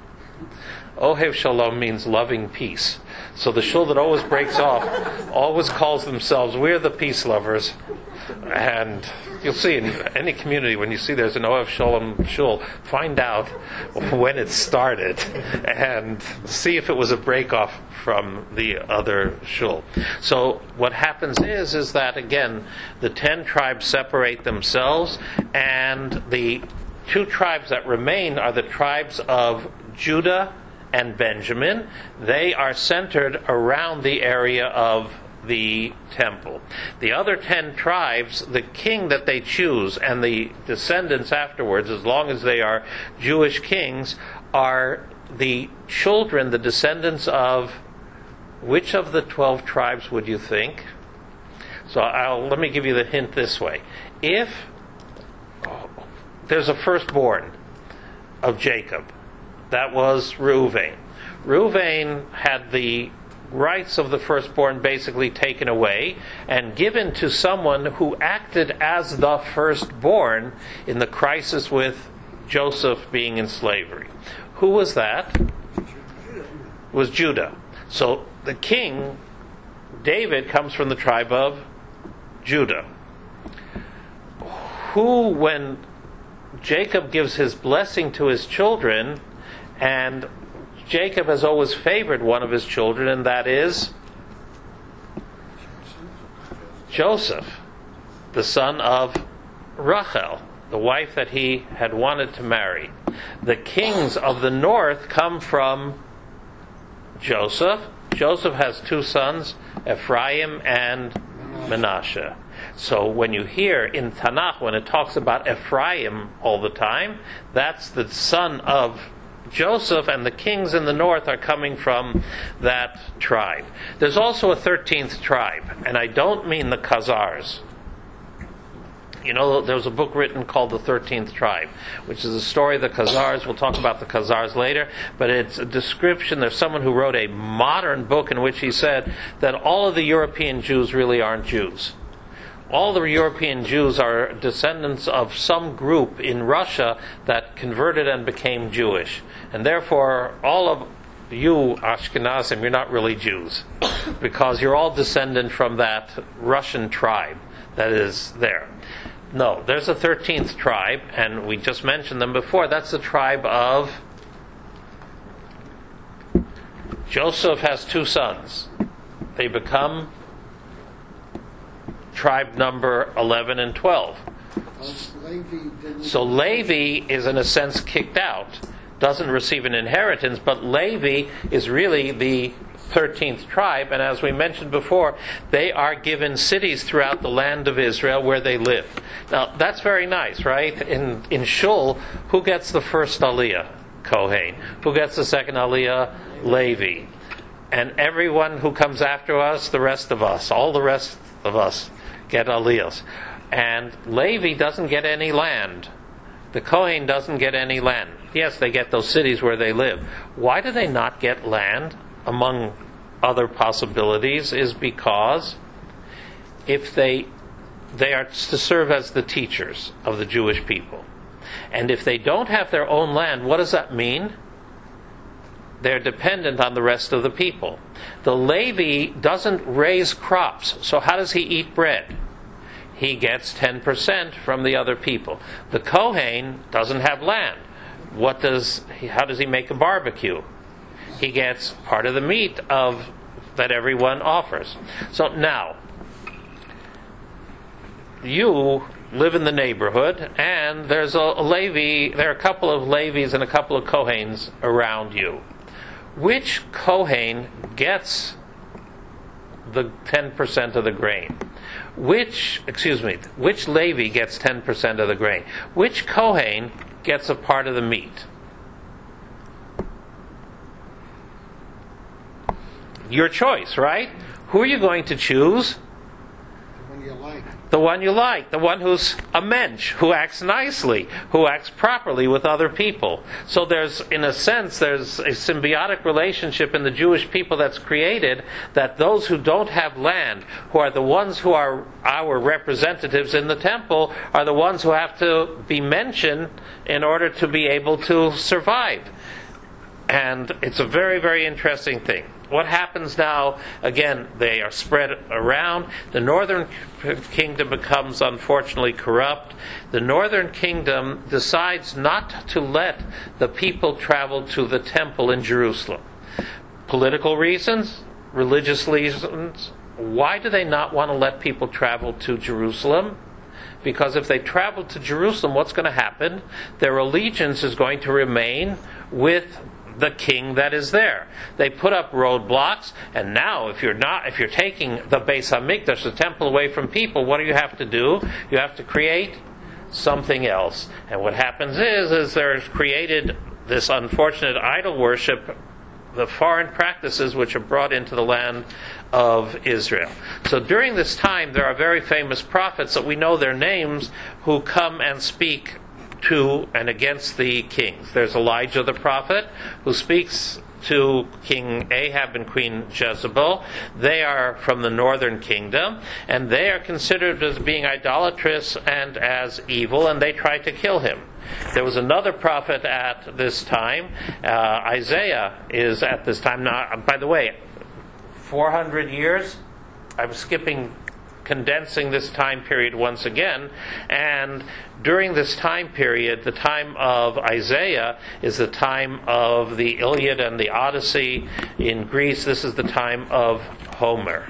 Speaker 1: Ohev Shalom means loving peace. So the shul that always breaks off always calls themselves, we're the peace lovers. And you'll see in any community, when you see there's an Ohev Shalom shul, find out when it started and see if it was a break-off from the other shul. So what happens is that, again, the 10 tribes separate themselves, and the 2 tribes that remain are the tribes of Judah and Benjamin. They are centered around the area of the temple. The other 10 tribes, the king that they choose and the descendants afterwards, as long as they are Jewish kings, are the children, the descendants of which of the 12 tribes would you think? So let me give you the hint this way. If there's a firstborn of Jacob, that was Reuven. Reuven had the rights of the firstborn basically taken away and given to someone who acted as the firstborn in the crisis with Joseph being in slavery. Who was that? It was Judah. So the king, David, comes from the tribe of Judah. Who, when Jacob gives his blessing to his children, and Jacob has always favored one of his children, and that is Joseph, the son of Rachel, the wife that he had wanted to marry. The kings of the north come from Joseph. Joseph has 2 sons, Ephraim and Manasseh. So when you hear in Tanakh, when it talks about Ephraim all the time, that's the son of Joseph, and the kings in the north are coming from that tribe. There's also a 13th tribe, and I don't mean the Khazars. There was a book written called The 13th Tribe, which is a story of the Khazars. We'll talk about the Khazars later, but it's a description. There's someone who wrote a modern book in which he said that all of the European Jews really aren't Jews. All the European Jews are descendants of some group in Russia that converted and became Jewish. And therefore, all of you Ashkenazim, you're not really Jews, because you're all descendant from that Russian tribe that is there. No, there's a 13th tribe, and we just mentioned them before. That's the tribe of Joseph has 2 sons. They become tribe number 11 and 12. So Levi is in a sense kicked out, doesn't receive an inheritance, but Levi is really the 13th tribe, and as we mentioned before, they are given cities throughout the land of Israel where they live. Now, that's very nice, right? In Shul, who gets the first aliyah? Kohen. Who gets the second aliyah? Levi. And everyone who comes after us, the rest of us, all the rest of us get aliyahs. And Levi doesn't get any land. The Kohen doesn't get any land. Yes, they get those cities where they live. Why do they not get land? Among other possibilities is because if they are to serve as the teachers of the Jewish people. And if they don't have their own land, what does that mean? They're dependent on the rest of the people. The Levi doesn't raise crops, so how does he eat bread? He gets 10% from the other people. The Kohen doesn't have land. How does he make a barbecue? He gets part of the meat that everyone offers. So now, you live in the neighborhood, and there's there are a couple of Levis and a couple of Kohens around you. Which Kohen gets the 10% of the grain? Which Levi gets 10% of the grain? Which Kohen gets a part of the meat? Your choice, right? Who are you going to choose?
Speaker 2: The one you like.
Speaker 1: The one you like. The one who's a mensch, who acts nicely, who acts properly with other people. So there's a symbiotic relationship in the Jewish people that's created, that those who don't have land, who are the ones who are our representatives in the temple, are the ones who have to be mentioned in order to be able to survive. And it's a very, very interesting thing. What happens now, again, they are spread around. The northern kingdom becomes, unfortunately, corrupt. The northern kingdom decides not to let the people travel to the temple in Jerusalem. Political reasons, religious reasons. Why do they not want to let people travel to Jerusalem? Because if they travel to Jerusalem, what's going to happen? Their allegiance is going to remain with the king that is there. They put up roadblocks, and now if you're taking the Beis Hamikdash, the temple, away from people, what do you have to do? You have to create something else. And what happens is there's created this unfortunate idol worship, the foreign practices which are brought into the land of Israel. So during this time, there are very famous prophets that we know their names who come and speak to and against the kings. There's Elijah the prophet, who speaks to King Ahab and Queen Jezebel. They are from the northern kingdom, and they are considered as being idolatrous and as evil, and they try to kill him. There was another prophet at this time. Isaiah is at this time. Now, by the way, 400 years. I'm condensing this time period once again, and during this time period, the time of Isaiah is the time of the Iliad and the Odyssey in Greece. This is the time of Homer.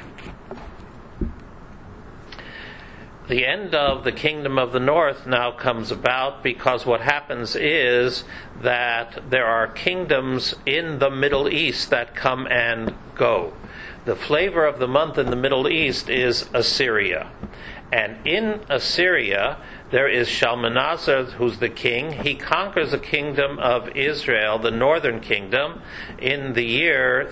Speaker 1: The end of the kingdom of the north now comes about because what happens is that there are kingdoms in the Middle East that come and go. The flavor of the month in the Middle East is Assyria. And in Assyria, there is Shalmaneser, who's the king. He conquers the kingdom of Israel, the northern kingdom, in the year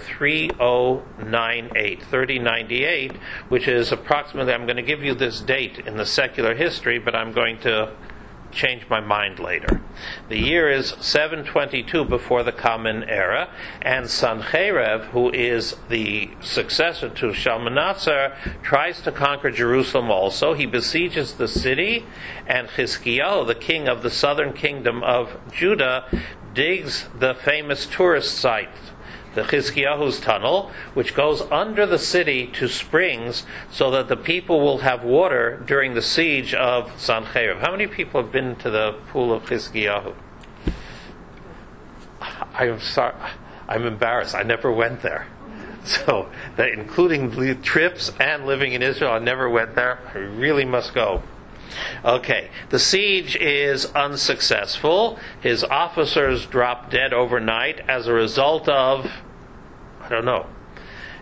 Speaker 1: 3098, which is approximately, I'm going to give you this date in the secular history, but I'm going to change my mind later. The year is 722 before the Common Era, and Sancheiriv, who is the successor to Shalmaneser, tries to conquer Jerusalem also. He besieges the city, and Chizkiyahu, the king of the southern kingdom of Judah, digs the famous tourist site, the Chizkiyahu's tunnel, which goes under the city to springs so that the people will have water during the siege of Sancheiriv. How many people have been to the pool of Chizkiyahu? I'm sorry, I'm embarrassed. I never went there. So, including the trips and living in Israel, I never went there. I really must go. Okay, the siege is unsuccessful. His officers drop dead overnight as a result of,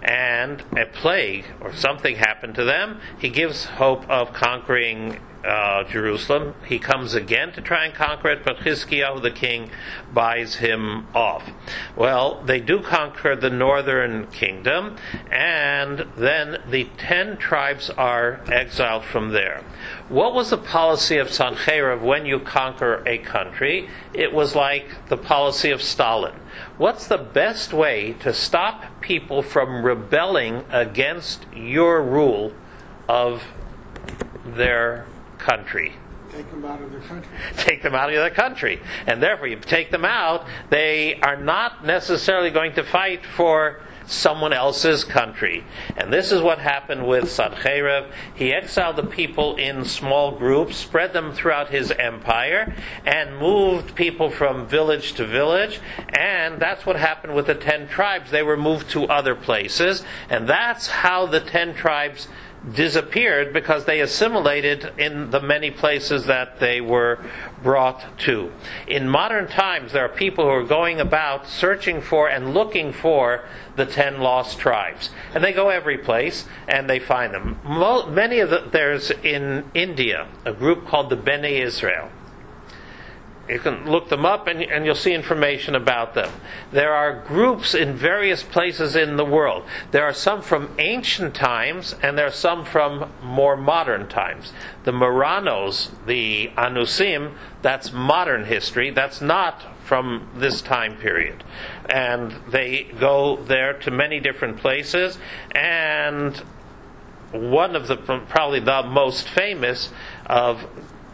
Speaker 1: and a plague or something happened to them. He gives hope of conquering Jerusalem. He comes again to try and conquer it, but Chizkiyahu the king buys him off. Well, they do conquer the northern kingdom, and then the 10 tribes are exiled from there. What was the policy of Sancherib when you conquer a country? It was like the policy of Stalin. What's the best way to stop people from rebelling against your rule of their country?
Speaker 2: Take them out of their country.
Speaker 1: Take them out of their country. And therefore, you take them out, they are not necessarily going to fight for someone else's country. And this is what happened with Sancherib. He exiled the people in small groups, spread them throughout his empire, and moved people from village to village. And that's what happened with the 10 tribes. They were moved to other places. And that's how the 10 tribes disappeared, because they assimilated in the many places that they were brought to. In modern times, there are people who are going about searching for and looking for the 10 lost tribes. And they go every place and they find them. There's in India a group called the Bnei Israel. You can look them up and you'll see information about them. There are groups in various places in the world. There are some from ancient times and there are some from more modern times. The Marranos, the Anusim, that's modern history. That's not from this time period. And they go there to many different places, and one of the, probably the most famous of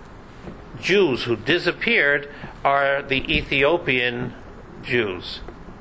Speaker 1: Jews who disappeared are the Ethiopian Jews.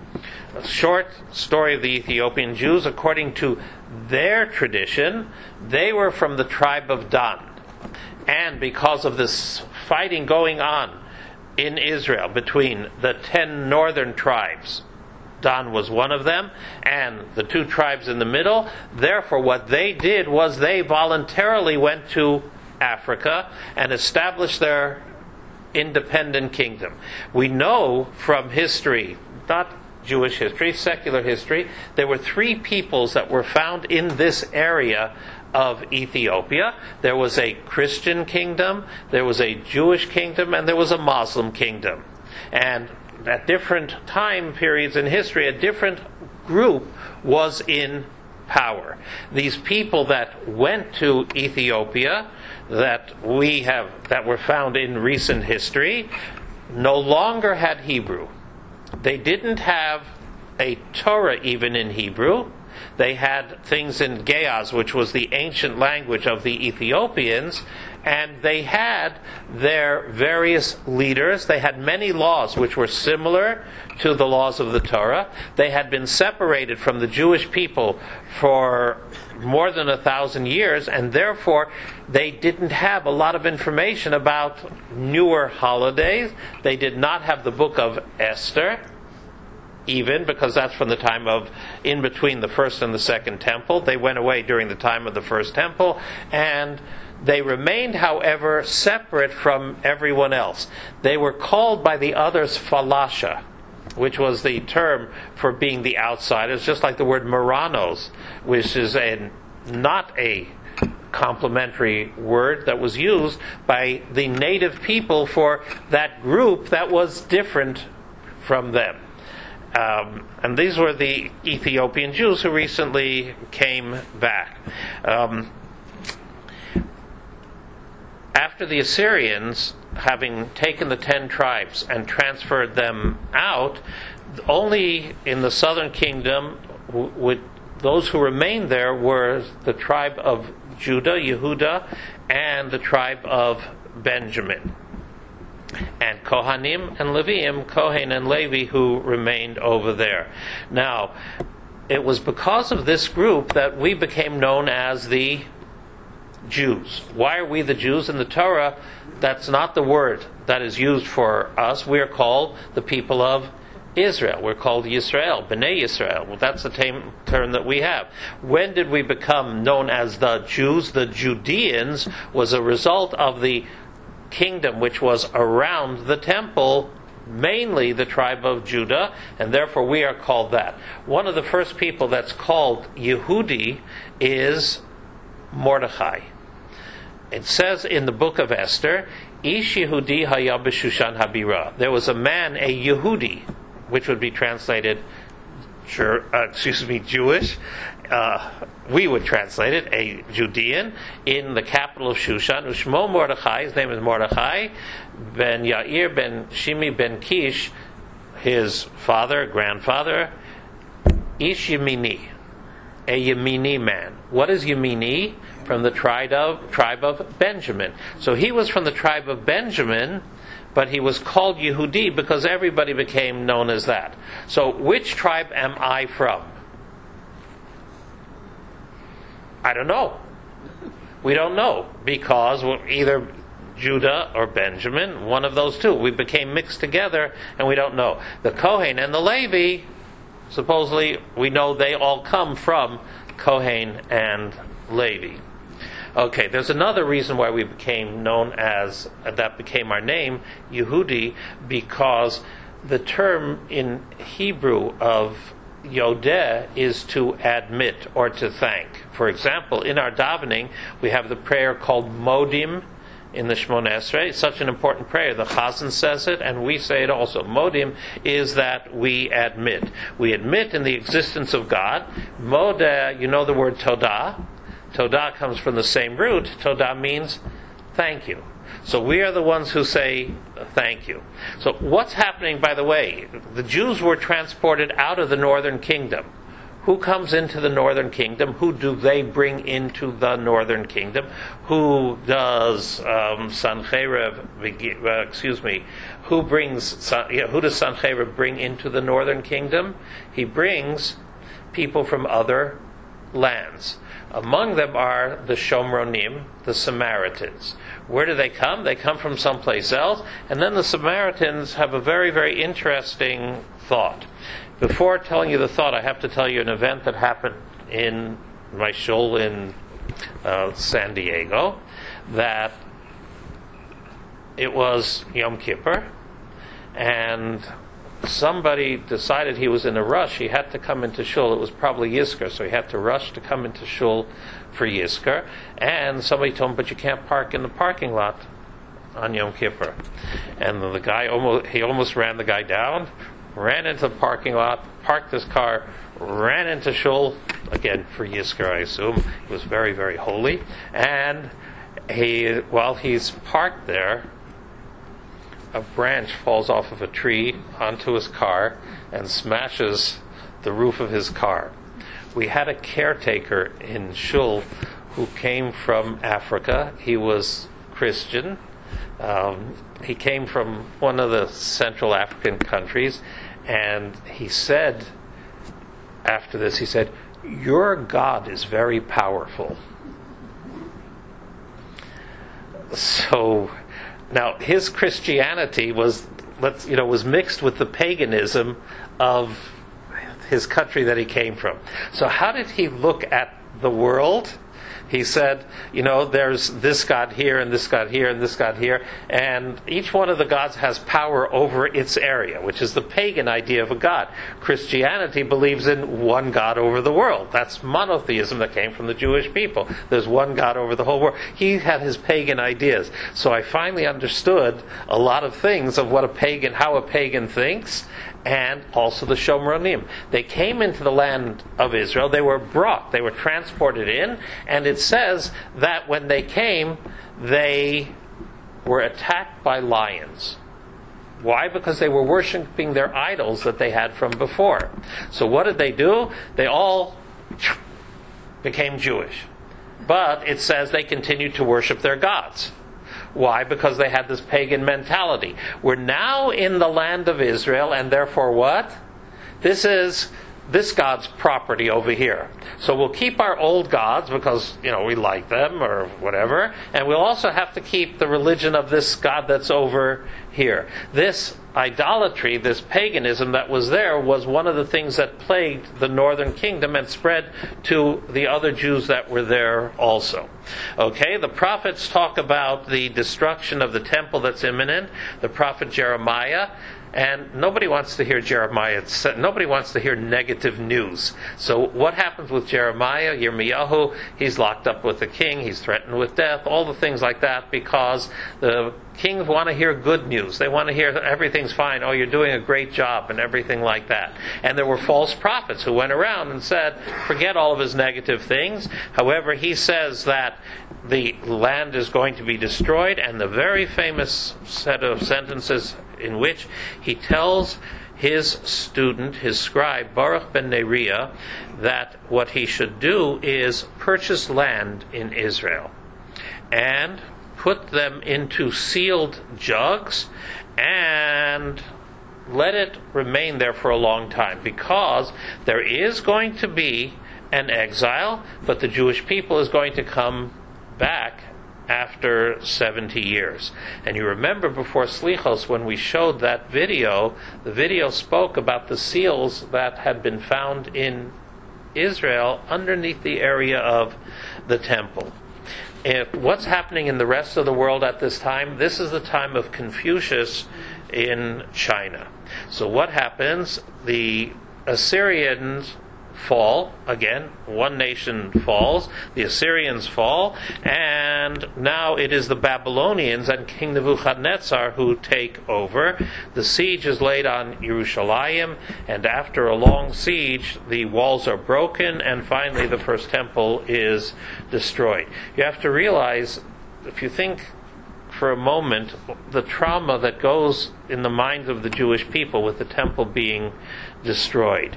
Speaker 1: A short story of the Ethiopian Jews. According to their tradition, they were from the tribe of Dan. And because of this fighting going on in Israel between the 10 northern tribes, Dan was one of them, and the 2 tribes in the middle, therefore what they did was they voluntarily went to Africa and established their independent kingdom. We know from history, not Jewish history, secular history, there were 3 peoples that were found in this area of Ethiopia. There was a Christian kingdom, there was a Jewish kingdom, and there was a Muslim kingdom. And at different time periods in history, a different group was in power. These people that went to Ethiopia that were found in recent history no longer had Hebrew. They didn't have a Torah even in Hebrew. They had things in Ge'ez, which was the ancient language of the Ethiopians, and they had their various leaders. They had many laws which were similar to the laws of the Torah. They had been separated from the Jewish people for more than 1,000 years, and therefore they didn't have a lot of information about newer holidays. They did not have the book of Esther, even, because that's from the time of, in between the first and the second temple. They went away during the time of the first temple, and they remained, however, separate from everyone else. They were called by the others Falasha, which was the term for being the outsiders, just like the word Marranos, which is not a complimentary word that was used by the native people for that group that was different from them. And these were the Ethiopian Jews who recently came back. After the Assyrians, having taken the 10 tribes and transferred them out, only in the southern kingdom those who remained there were the tribe of Judah, Yehuda, and the tribe of Benjamin. And Kohanim and Leviim, Kohen and Levi, who remained over there. Now, it was because of this group that we became known as the Jews. Why are we the Jews? In the Torah, that's not the word that is used for us. We are called the people of Israel. We're called Yisrael, Bnei Yisrael. Well, that's the term that we have. When did we become known as the Jews? The Judeans was a result of the kingdom which was around the temple mainly the tribe of Judah, and therefore we are called that. One of the first people that's called Yehudi is Mordechai. It says in the book of Esther, Ish Yehudi haya b'Shushan habira. There was a man, a Yehudi, which would be translated, Jewish. We would translate it, a Judean, in the capital of Shushan. Ushmo Mordechai, his name is Mordechai, ben Yair ben Shimi ben Kish, his grandfather, Ish Yemini, a Yemini man. What is Yemini? From the tribe of Benjamin. So he was from the tribe of Benjamin, but he was called Yehudi because everybody became known as that. So which tribe am I from? I don't know. We don't know because we're either Judah or Benjamin, one of those two. We became mixed together and we don't know. The Kohen and the Levi, supposedly we know they all come from Kohen and Levi. Okay, there's another reason why we became known as, that became our name, Yehudi, because the term in Hebrew of Yodeh is to admit or to thank. For example, in our davening, we have the prayer called Modim in the Shmoneh Esrei. It's such an important prayer. The Chazan says it, and we say it also. Modim is that we admit. We admit in the existence of God. Modeh, you know the word Todah. Todah comes from the same root. Todah means thank you. So we are the ones who say thank you. So what's happening, by the way? The Jews were transported out of the northern kingdom. Who comes into the northern kingdom? Who do they bring into the northern kingdom? Who does Sancheiriv, who does Sancheiriv bring into the northern kingdom? He brings people from other lands. Among them are the Shomronim, the Samaritans. Where do they come? They come from someplace else. And then the Samaritans have a very, very interesting thought. Before telling you the thought, I have to tell you an event that happened in my shul in San Diego. That it was Yom Kippur, and somebody decided he was in a rush. He had to come into shul. It was probably Yizkor, so he had to rush to come into shul for Yizkor. And somebody told him, but you can't park in the parking lot on Yom Kippur. And the guy almost ran the guy down, ran into the parking lot, parked his car, ran into shul, again for Yizkor, I assume. He was very, very holy. And while he's parked there, a branch falls off of a tree onto his car and smashes the roof of his car. We had a caretaker in shul who came from Africa. He was Christian. He came from one of the Central African countries, and he said, after this, he said, "Your God is very powerful." So now, his Christianity was mixed with the paganism of his country that he came from. So how did he look at the world? He said, there's this God here, and this God here, and this God here, and each one of the gods has power over its area, which is the pagan idea of a God. Christianity believes in one God over the world. That's monotheism that came from the Jewish people. There's one God over the whole world. He had his pagan ideas. So I finally understood a lot of things of how a pagan thinks, and also the Shomronim. They came into the land of Israel. They were transported in, and it says that when they came, they were attacked by lions. Why? Because they were worshiping their idols that they had from before. So what did they do? They all became Jewish. But it says they continued to worship their gods. Why? Because they had this pagan mentality. We're now in the land of Israel, and therefore what? This is this God's property over here. So we'll keep our old gods because, we like them or whatever, and we'll also have to keep the religion of this God that's over here. This idolatry, this paganism that was there, was one of the things that plagued the northern kingdom and spread to the other Jews that were there also. Okay, the prophets talk about the destruction of the temple that's imminent. The prophet Jeremiah And nobody wants to hear Jeremiah. Nobody wants to hear negative news. So what happens with Jeremiah? Yirmiyahu, he's locked up with the king. He's threatened with death. All the things like that, because the kings want to hear good news. They want to hear everything's fine. Oh, you're doing a great job and everything like that. And there were false prophets who went around and said, forget all of his negative things. However, he says that the land is going to be destroyed, and the very famous set of sentences in which he tells his student, his scribe, Baruch ben Neriah, that what he should do is purchase land in Israel and put them into sealed jugs and let it remain there for a long time, because there is going to be an exile, but the Jewish people is going to come back after 70 years. And you remember before Slichos, when we showed that video, the video spoke about the seals that had been found in Israel underneath the area of the temple. What's happening in the rest of the world at this time? This is the time of Confucius in China. So what happens? The Assyrians fall again. One nation falls. The Assyrians fall, and now it is the Babylonians and King Nebuchadnezzar who take over. The siege is laid on Yerushalayim, and after a long siege, the walls are broken, and finally the first temple is destroyed. You have to realize, if you think for a moment, the trauma that goes in the minds of the Jewish people with the temple being destroyed.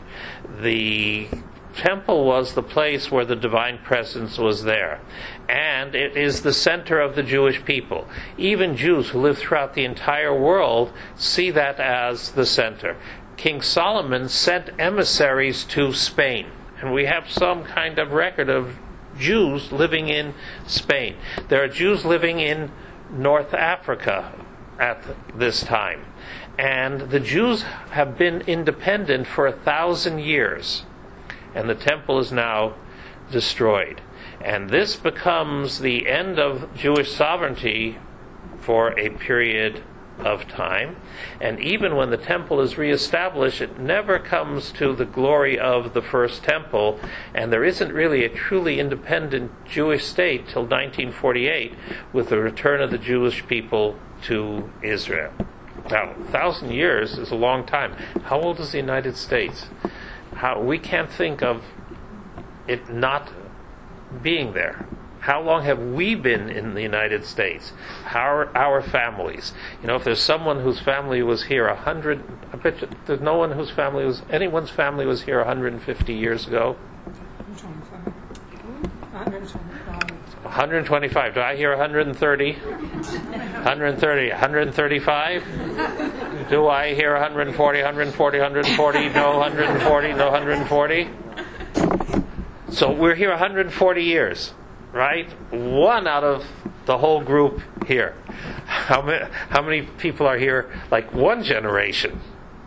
Speaker 1: The temple was the place where the divine presence was there, and it is the center of the Jewish people. Even Jews who live throughout the entire world see that as the center. King Solomon sent emissaries to Spain, and we have some kind of record of Jews living in Spain. There are Jews living in North Africa at this time. And the Jews have been independent for 1,000 years. And the temple is now destroyed. And this becomes the end of Jewish sovereignty for a period of time. And even when the temple is reestablished, it never comes to the glory of the first temple, and there isn't really a truly independent Jewish state till 1948, with the return of the Jewish people to Israel. Now, 1,000 years is a long time. How old is the United States? We can't think of it not being there. How long have we been in the United States? Our families. You know, if there's someone whose family was here I bet you there's no one whose family was, anyone's family was here 150 years ago. 125. Do I hear 130? 130. 135? Do I hear 140, 140, 140? No 140, no 140? So we're here 140 years. Right? One out of the whole group here. How many people are here? Like one generation.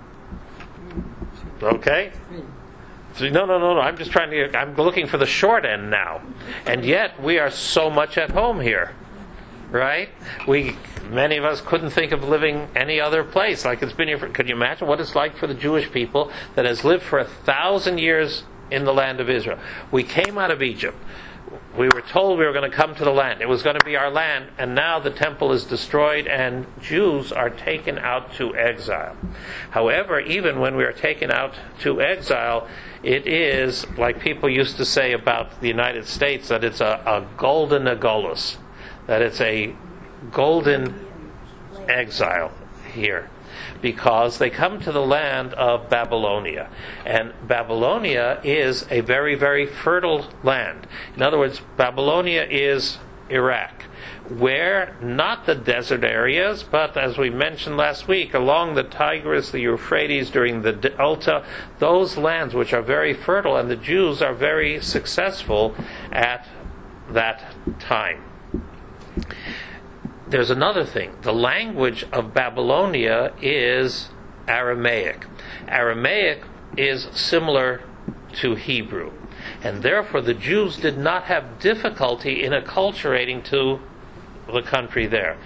Speaker 1: Okay? No. I'm just I'm looking for the short end now. And yet we are so much at home here. Right? Many of us couldn't think of living any other place like it's been here. Could you imagine what it's like for the Jewish people that has lived for 1,000 years in the land of Israel? We came out of Egypt. We were told we were going to come to the land. It was going to be our land, and now the temple is destroyed and Jews are taken out to exile. However, even when we are taken out to exile, it is, like people used to say about the United States, that it's a golden agolus, that it's a golden exile here, because they come to the land of Babylonia. And Babylonia is a very, very fertile land. In other words, Babylonia is Iraq, where not the desert areas, but as we mentioned last week, along the Tigris, the Euphrates, during the Delta, those lands which are very fertile, and the Jews are very successful at that time. There's another thing. The language of Babylonia is Aramaic. Aramaic is similar to Hebrew. And therefore the Jews did not have difficulty in acculturating to the country there.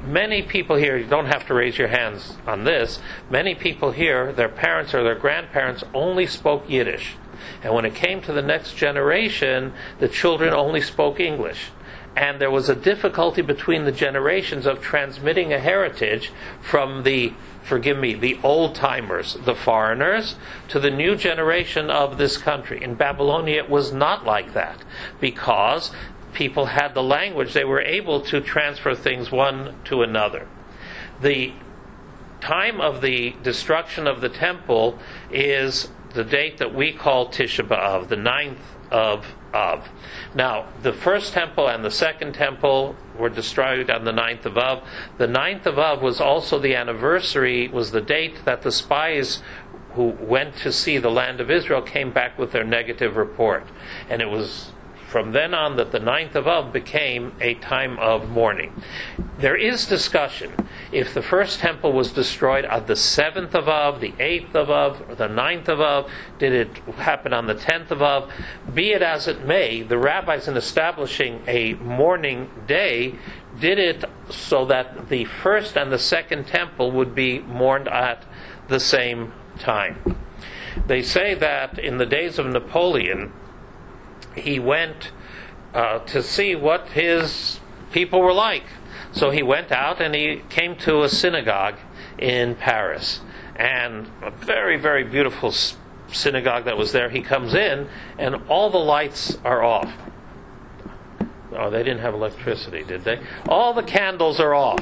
Speaker 1: many people here, you don't have to raise your hands on this, many people here, their parents or their grandparents only spoke Yiddish. And when it came to the next generation, the children only spoke English. And there was a difficulty between the generations of transmitting a heritage from the old-timers, the foreigners, to the new generation of this country. In Babylonia, it was not like that, because people had the language. They were able to transfer things one to another. The time of the destruction of the temple is the date that we call Tisha B'Av, the 9th of Av. Now, the first temple and the second temple were destroyed on the 9th of Av. The 9th of Av was also the anniversary, was the date that the spies who went to see the land of Israel came back with their negative report. And it was from then on that the 9th of Av became a time of mourning. There is discussion if the first temple was destroyed on the 7th of Av, the 8th of Av, or the 9th of Av. Did it happen on the 10th of Av? Be it as it may, the rabbis, in establishing a mourning day, did it so that the first and the second temple would be mourned at the same time. They say that in the days of Napoleon, he went to see what his people were like. So he went out and he came to a synagogue in Paris. And a very, very beautiful synagogue that was there. He comes in and all the lights are off. Oh, they didn't have electricity, did they? All the candles are off.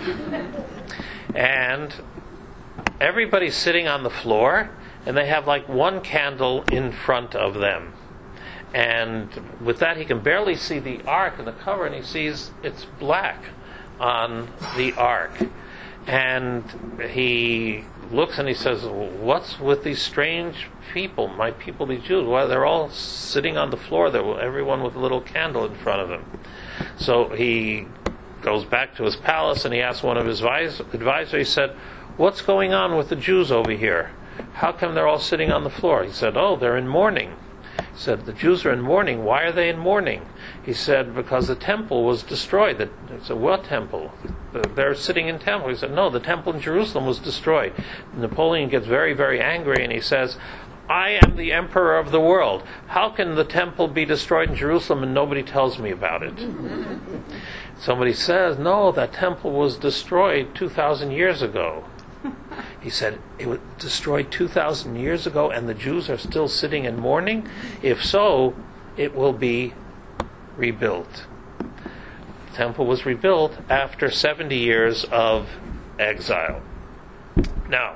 Speaker 1: And everybody's sitting on the floor, and they have like one candle in front of them. And with that, he can barely see the ark and the cover, and he sees it's black on the ark. And he looks and he says, "What's with these strange people, my people, these Jews? Why, they're all sitting on the floor there, everyone with a little candle in front of them." So he goes back to his palace and he asks one of his advisors, he said, "What's going on with the Jews over here? How come they're all sitting on the floor?" He said, "Oh, they're in mourning." He said, "The Jews are in mourning. Why are they in mourning?" He said, "Because the temple was destroyed." He said, "What temple?" "They're sitting in temple." He said, "No, the temple in Jerusalem was destroyed." Napoleon gets very, very angry and he says, "I am the emperor of the world. How can the temple be destroyed in Jerusalem and nobody tells me about it?" Somebody says, "No, that temple was destroyed 2,000 years ago." He said, "It was destroyed 2,000 years ago and the Jews are still sitting in mourning? If so, it will be rebuilt." The temple was rebuilt after 70 years of exile. Now,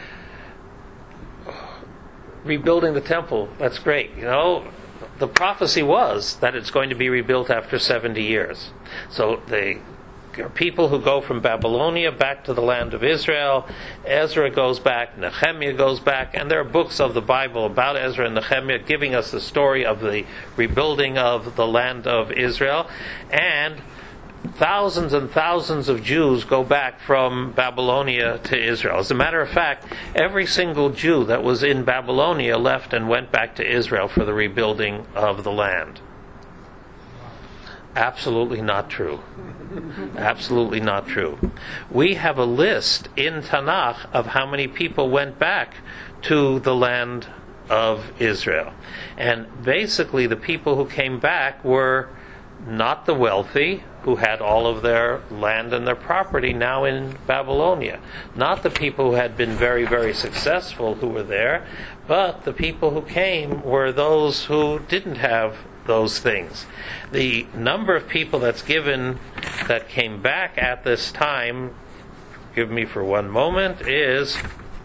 Speaker 1: rebuilding the temple, that's great. You know, the prophecy was that it's going to be rebuilt after 70 years. So there are people who go from Babylonia back to the land of Israel. Ezra goes back, Nehemiah goes back, and there are books of the Bible about Ezra and Nehemiah giving us the story of the rebuilding of the land of Israel. And thousands and thousands of Jews go back from Babylonia to Israel. As a matter of fact, every single Jew that was in Babylonia left and went back to Israel for the rebuilding of the land. Absolutely not true. Absolutely not true. We have a list in Tanakh of how many people went back to the land of Israel. And basically the people who came back were not the wealthy, who had all of their land and their property now in Babylonia. Not the people who had been very, very successful who were there, but the people who came were those who didn't have those things. The number of people that's given that came back at this time, give me for one moment, is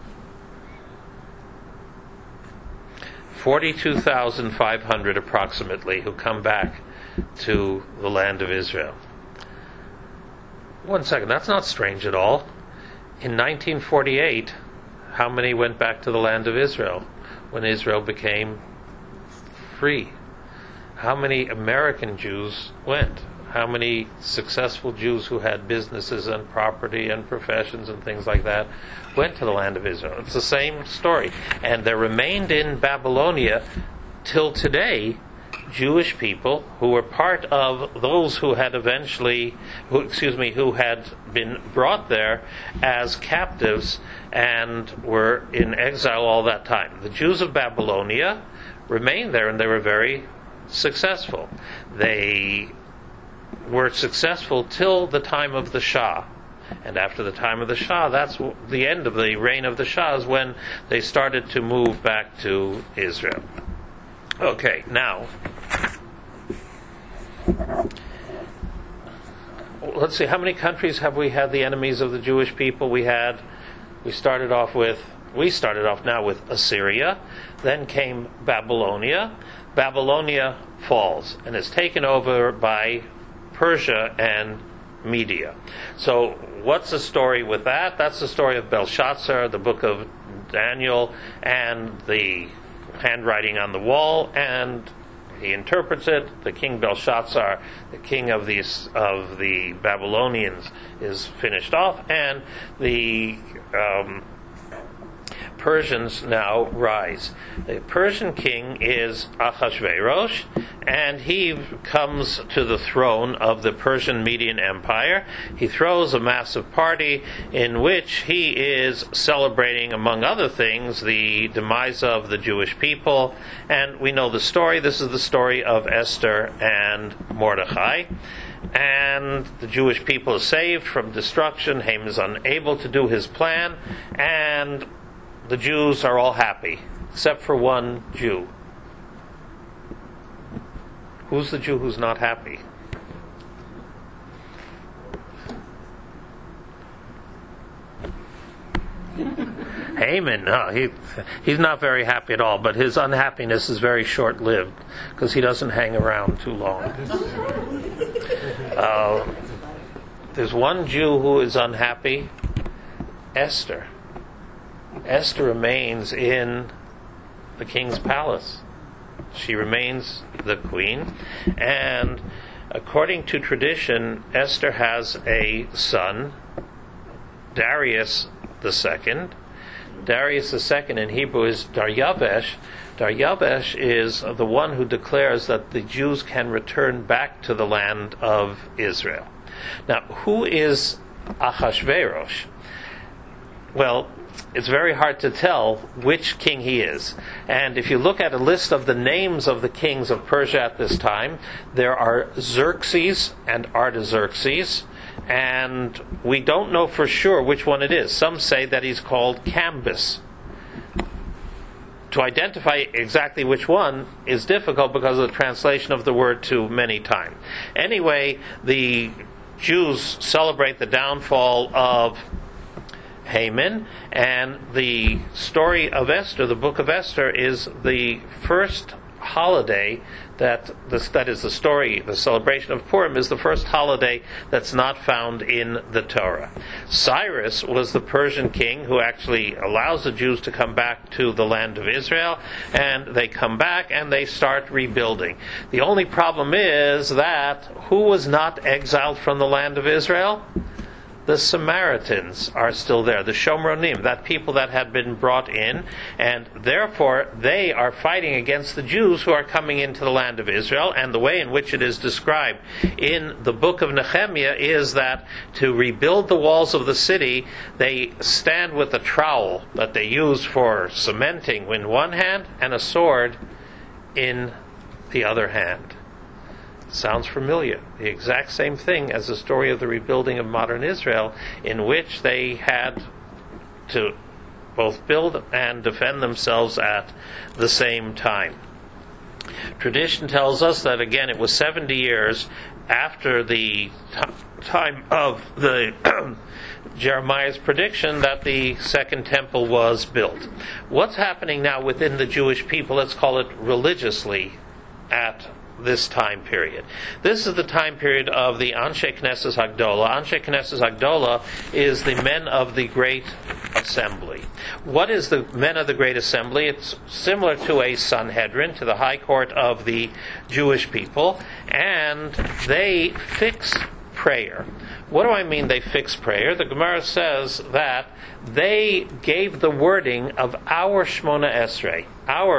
Speaker 1: 42,500 approximately who come back to the land of Israel. One second, that's not strange at all. In 1948, how many went back to the land of Israel when Israel became free? How many American Jews went? How many successful Jews who had businesses and property and professions and things like that went to the land of Israel? It's the same story. And there remained in Babylonia till today Jewish people who were part of those who had who had been brought there as captives and were in exile all that time. The Jews of Babylonia remained there, and they were very successful. They were successful till the time of the Shah. And after the time of the Shah, that's the end of the reign of the Shah, is when they started to move back to Israel. Okay, now, let's see, how many countries have we had the enemies of the Jewish people? We started off now with Assyria, then came Babylonia. Babylonia falls and is taken over by Persia and Media. So what's the story with that? That's the story of Belshazzar, the book of Daniel, and the handwriting on the wall, and he interprets it. The king Belshazzar, the king of the Babylonians, is finished off, and the Persians now rise. The Persian king is Ahasuerus, and he comes to the throne of the Persian Median Empire. He throws a massive party in which he is celebrating, among other things, the demise of the Jewish people. And we know the story. This is the story of Esther and Mordechai. And the Jewish people is saved from destruction. Haman is unable to do his plan, and the Jews are all happy, except for one Jew. Who's the Jew who's not happy? Haman. No, he's not very happy at all, but his unhappiness is very short-lived, because he doesn't hang around too long. There's one Jew who is unhappy, Esther. Esther remains in the king's palace. She remains the queen, and according to tradition, Esther has a son, Darius II. Darius II in Hebrew is Daryavesh. Daryavesh is the one who declares that the Jews can return back to the land of Israel. Now, who is Ahasuerus? Well, it's very hard to tell which king he is. And if you look at a list of the names of the kings of Persia at this time, there are Xerxes and Artaxerxes, and we don't know for sure which one it is. Some say that he's called Cambyses. To identify exactly which one is difficult because of the translation of the word to many times. Anyway, the Jews celebrate the downfall of Haman, and the story of Esther, the book of Esther, is the first holiday that is the story, the celebration of Purim is the first holiday that's not found in the Torah. Cyrus was the Persian king who actually allows the Jews to come back to the land of Israel, and they come back and they start rebuilding. The only problem is that who was not exiled from the land of Israel? The Samaritans are still there, the Shomronim, that people that had been brought in, and therefore they are fighting against the Jews who are coming into the land of Israel. And the way in which it is described in the book of Nehemiah is that to rebuild the walls of the city, they stand with a trowel that they use for cementing in one hand and a sword in the other hand. Sounds familiar. The exact same thing as the story of the rebuilding of modern Israel, in which they had to both build and defend themselves at the same time. Tradition tells us that, again, it was 70 years after the time of the Jeremiah's prediction that the second temple was built. What's happening now within the Jewish people, let's call it religiously, at this time period? This is the time period of the Anshe Knesses Hagdola. Anshe Knesses Hagdola is the men of the Great Assembly. What is the men of the Great Assembly? It's similar to a Sanhedrin, to the High Court of the Jewish people, and they fix prayer. What do I mean they fix prayer? The Gemara says that they gave the wording of our Shmona Esrei, our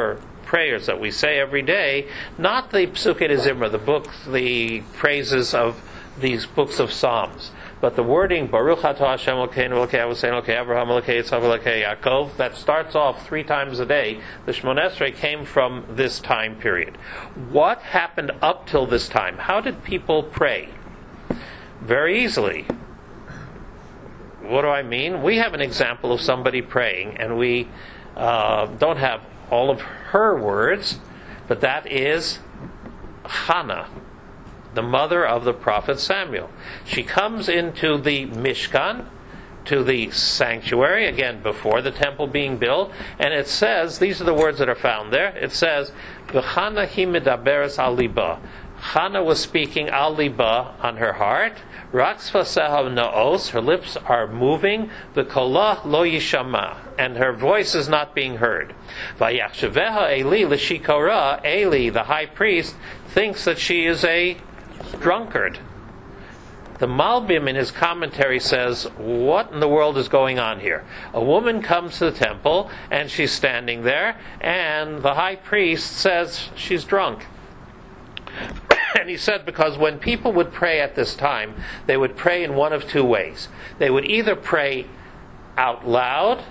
Speaker 1: prayers that we say every day, not the Psukei de Zimra, the praises of these books of Psalms, but the wording, Baruch Atah Hashem Elokeinu Elokei Avuseinu Elokei Avraham Elokei Yitzchak Elokei Yaakov, that starts off 3 times a day. The Shmoneh Esrei came from this time period. What happened up till this time? How did people pray? Very easily. What do I mean? We have an example of somebody praying, and we don't have all of her words, but that is Hannah, the mother of the prophet Samuel. She comes into the Mishkan, to the sanctuary, again before the temple being built, and it says, these are the words that are found there, it says, V'chana hi medaberes al liba. Hannah was speaking al liba, on her heart, Raks faseha naos, her lips are moving, V'kolah lo yishama, and her voice is not being heard. Vayachshaveha Eli l'shikora, Eli, the high priest, thinks that she is a drunkard. The Malbim in his commentary says, what in the world is going on here? A woman comes to the temple and she's standing there, and the high priest says she's drunk. And he said because when people would pray at this time, they would pray in one of 2 ways. They would either pray out loud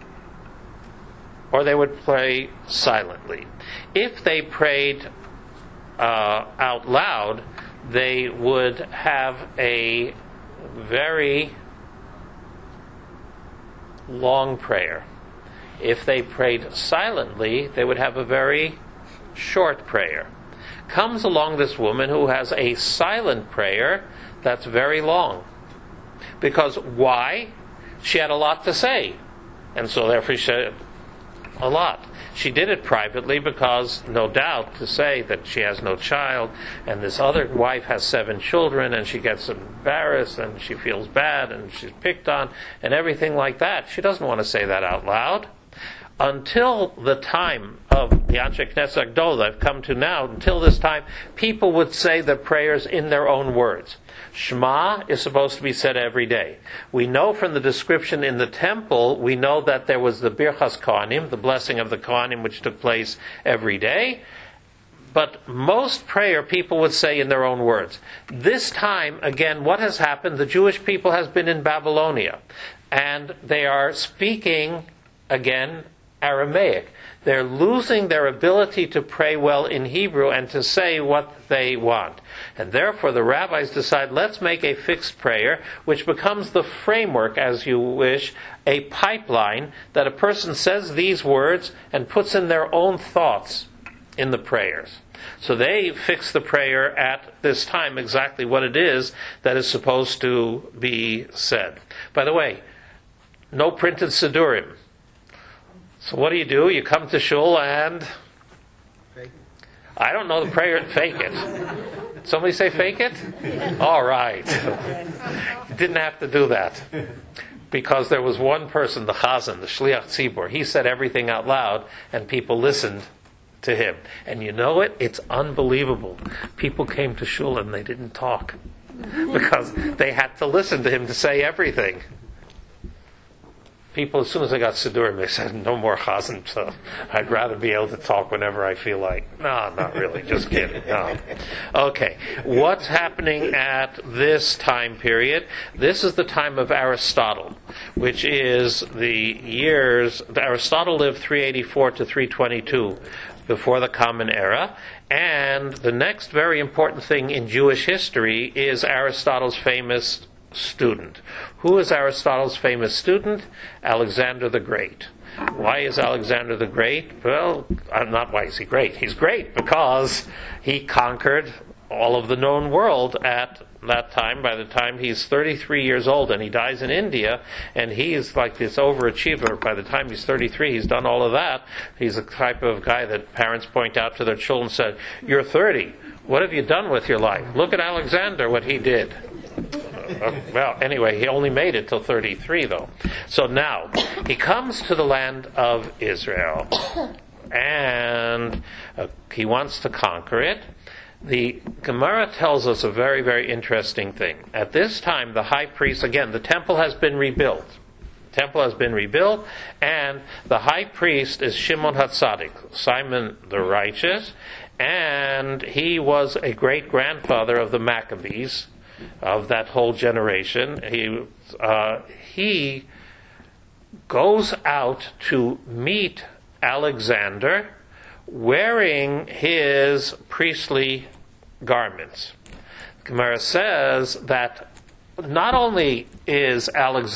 Speaker 1: or they would pray silently. If they prayed out loud, they would have a very long prayer. If they prayed silently, they would have a very short prayer. Comes along this woman who has a silent prayer that's very long. Because why? She had a lot to say. And so therefore she said a lot. She did it privately because, no doubt, to say that she has no child and this other wife has 7 children and she gets embarrassed and she feels bad and she's picked on and everything like that. She doesn't want to say that out loud. Until the time of the Anshe Knesset Agdola that I've come to now, until this time, people would say their prayers in their own words. Shema is supposed to be said every day. We know from the description in the temple, we know that there was the Birchas Kohanim, the blessing of the Kohanim, which took place every day. But most prayer people would say in their own words. This time, again, what has happened? The Jewish people has been in Babylonia. And they are speaking, again, Aramaic. They're losing their ability to pray well in Hebrew and to say what they want. And therefore the rabbis decide, let's make a fixed prayer, which becomes the framework, as you wish, a pipeline that a person says these words and puts in their own thoughts in the prayers. So they fix the prayer at this time, exactly what it is that is supposed to be said. By the way, no printed Sidurim. So what do? You come to shul and...
Speaker 2: Fake it.
Speaker 1: I don't know the prayer. Fake it. Somebody say fake it? All right. You didn't have to do that. Because there was one person, the Chazan, the Shliach Tzibur, he said everything out loud and people listened to him. And you know it? It's unbelievable. People came to shul and they didn't talk. Because they had to listen to him to say everything. People, as soon as I got Sidurim, they said, no more Chazan, so I'd rather be able to talk whenever I feel like. No, not really, just kidding. No. Okay, what's happening at this time period? This is the time of Aristotle, which is the years, Aristotle lived 384 to 322 before the Common Era, and the next very important thing in Jewish history is Aristotle's famous student. Who is Aristotle's famous student? Alexander the Great. Why is Alexander the Great? Well, not why is he great. He's great because he conquered all of the known world at that time. By the time he's 33 years old, and he dies in India, and he's like this overachiever. By the time he's 33, he's done all of that. He's the type of guy that parents point out to their children and said, "You're 30. What have you done with your life? Look at Alexander, what he did." Well, anyway, he only made it till 33, though. So now, he comes to the land of Israel, and he wants to conquer it. The Gemara tells us a very, very interesting thing. At this time, the high priest, again, the temple has been rebuilt. temple has been rebuilt, and the high priest is Shimon HaTzadik, Simon the Righteous, and he was a great-grandfather of the Maccabees, of that whole generation. He goes out to meet Alexander wearing his priestly garments. Gemara says that not only is Shimon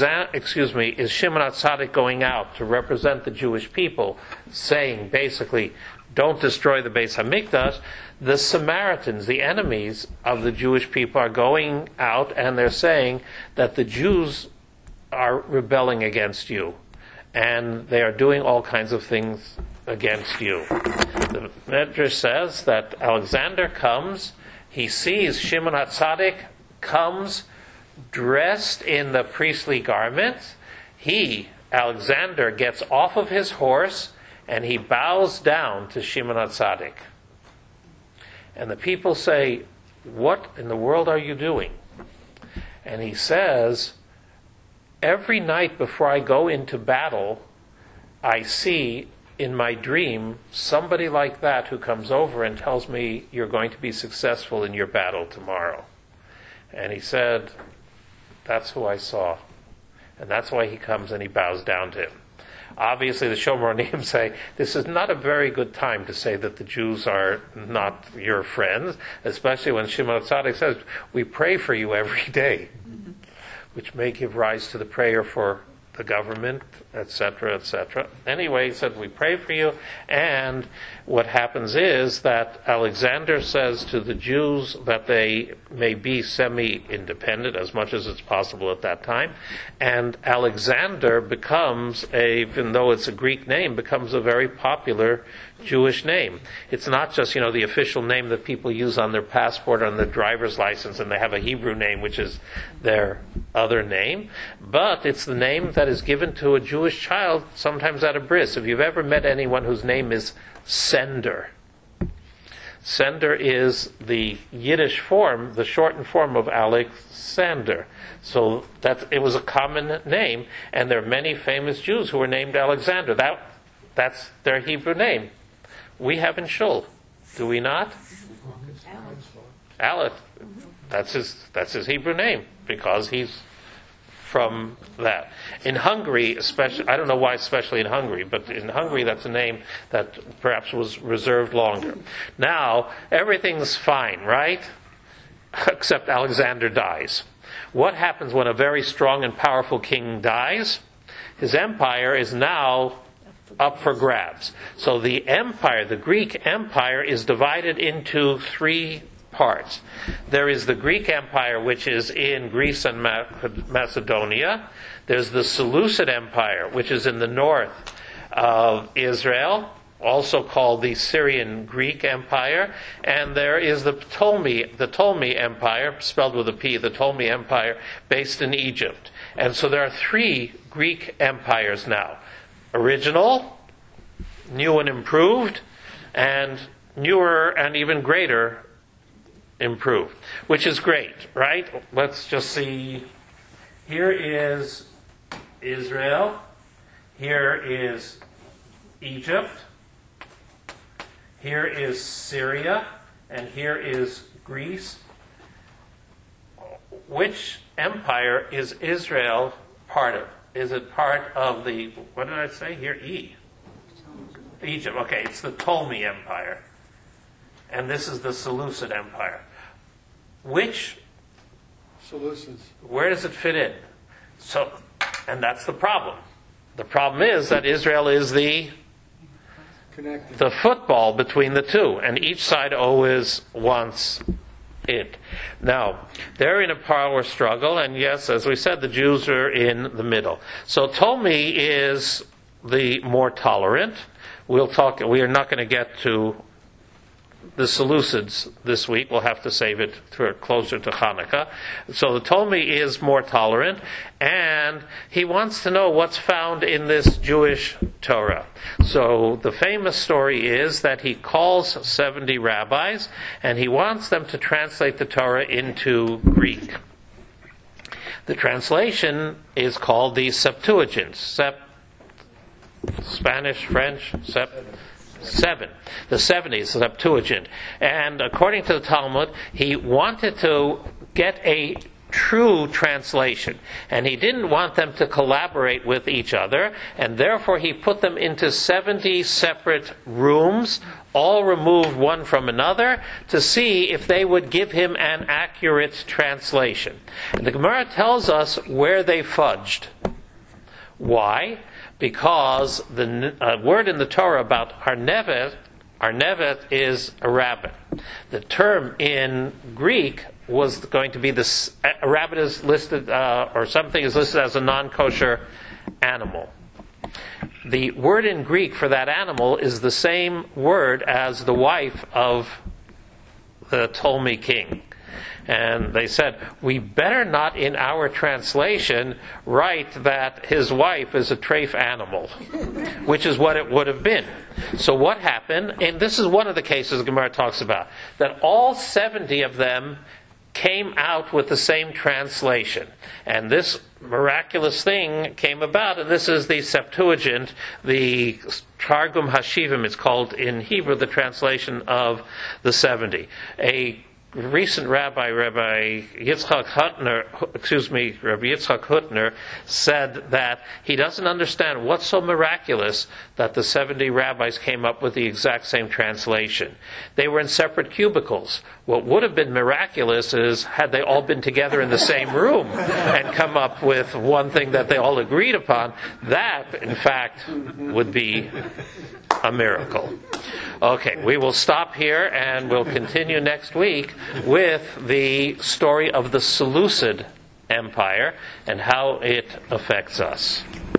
Speaker 1: HaTzadik going out to represent the Jewish people, saying basically, don't destroy the Beis Hamikdash, the Samaritans, the enemies of the Jewish people, are going out and they're saying that the Jews are rebelling against you and they are doing all kinds of things against you. The Medrash says that Alexander comes, he sees Shimon HaTzadik comes dressed in the priestly garments. Alexander, gets off of his horse and he bows down to Shimon HaTzadik. And the people say, what in the world are you doing? And he says, every night before I go into battle, I see in my dream somebody like that who comes over and tells me you're going to be successful in your battle tomorrow. And he said, that's who I saw. And that's why he comes and he bows down to him. Obviously, the Shomronim say, this is not a very good time to say that the Jews are not your friends, especially when Shimon HaTzadik says, we pray for you every day, which may give rise to the prayer for the government, etc., etc. Anyway, he said, we pray for you, and what happens is that Alexander says to the Jews that they may be semi-independent as much as it's possible at that time, and Alexander becomes, even though it's a Greek name, becomes a very popular Jewish name. It's not just, the official name that people use on their passport or on their driver's license, and they have a Hebrew name, which is their other name, but it's the name that is given to a Jewish child, sometimes at a bris. If you've ever met anyone whose name is Sender, Sender is the Yiddish form, the shortened form of Alexander. So it was a common name, and there are many famous Jews who were named Alexander. That's their Hebrew name. We have in Shul, do we not? Aleph. That's his Hebrew name, because he's from that. In Hungary, especially, I don't know why especially in Hungary, but in Hungary that's a name that perhaps was reserved longer. Now, everything's fine, right? Except Alexander dies. What happens when a very strong and powerful king dies? His empire is now up for grabs. So the empire, the Greek empire, is divided into three parts. There is the Greek Empire, which is in Greece and Macedonia. There's the Seleucid Empire, which is in the north of Israel, also called the Syrian Greek Empire. And there is the Ptolemy Empire, spelled with a P, the Ptolemy Empire, based in Egypt. And so there are three Greek empires now. Original, new and improved, and newer and even greater improved, which is great, right? Let's just see. Here is Israel. Here is Egypt. Here is Syria. And here is Greece. Which empire is Israel part of? Is it part of the, what did I say here? Egypt. Okay, it's the Ptolemy Empire. And this is the Seleucid Empire. Which
Speaker 2: Seleucids.
Speaker 1: Where does it fit in? So, and that's the problem. The problem is that Israel is the football between the two, and each side always wants it. Now, they're in a power struggle, and yes, as we said, the Jews are in the middle. So Ptolemy is the more tolerant. We are not going to get to the Seleucids this week. We'll have to save it for closer to Hanukkah. So the Ptolemy is more tolerant, and he wants to know what's found in this Jewish Torah. So the famous story is that he calls 70 rabbis, and he wants them to translate the Torah into Greek. The translation is called the Septuagint. Spanish, French, seven. The 70s, Septuagint. And according to the Talmud, he wanted to get a true translation. And he didn't want them to collaborate with each other, and therefore he put them into 70 separate rooms, all removed one from another, to see if they would give him an accurate translation. And the Gemara tells us where they fudged. Why? Because the word in the Torah about arnevet is a rabbit. The term in Greek was going to be this. A rabbit is listed, or something is listed as a non-kosher animal. The word in Greek for that animal is the same word as the wife of the Ptolemy king. And they said, we better not in our translation write that his wife is a treif animal, which is what it would have been. So what happened, and this is one of the cases the Gemara talks about, that all 70 of them came out with the same translation. And this miraculous thing came about, and this is the Septuagint, the Targum Hashivim, it's called in Hebrew, the translation of the 70. A recent Rabbi Yitzchak Hutner, said that he doesn't understand what's so miraculous that the 70 rabbis came up with the exact same translation. They were in separate cubicles. What would have been miraculous is had they all been together in the same room and come up with one thing that they all agreed upon. That, in fact, would be a miracle. Okay, we will stop here and we'll continue next week with the story of the Seleucid Empire and how it affects us.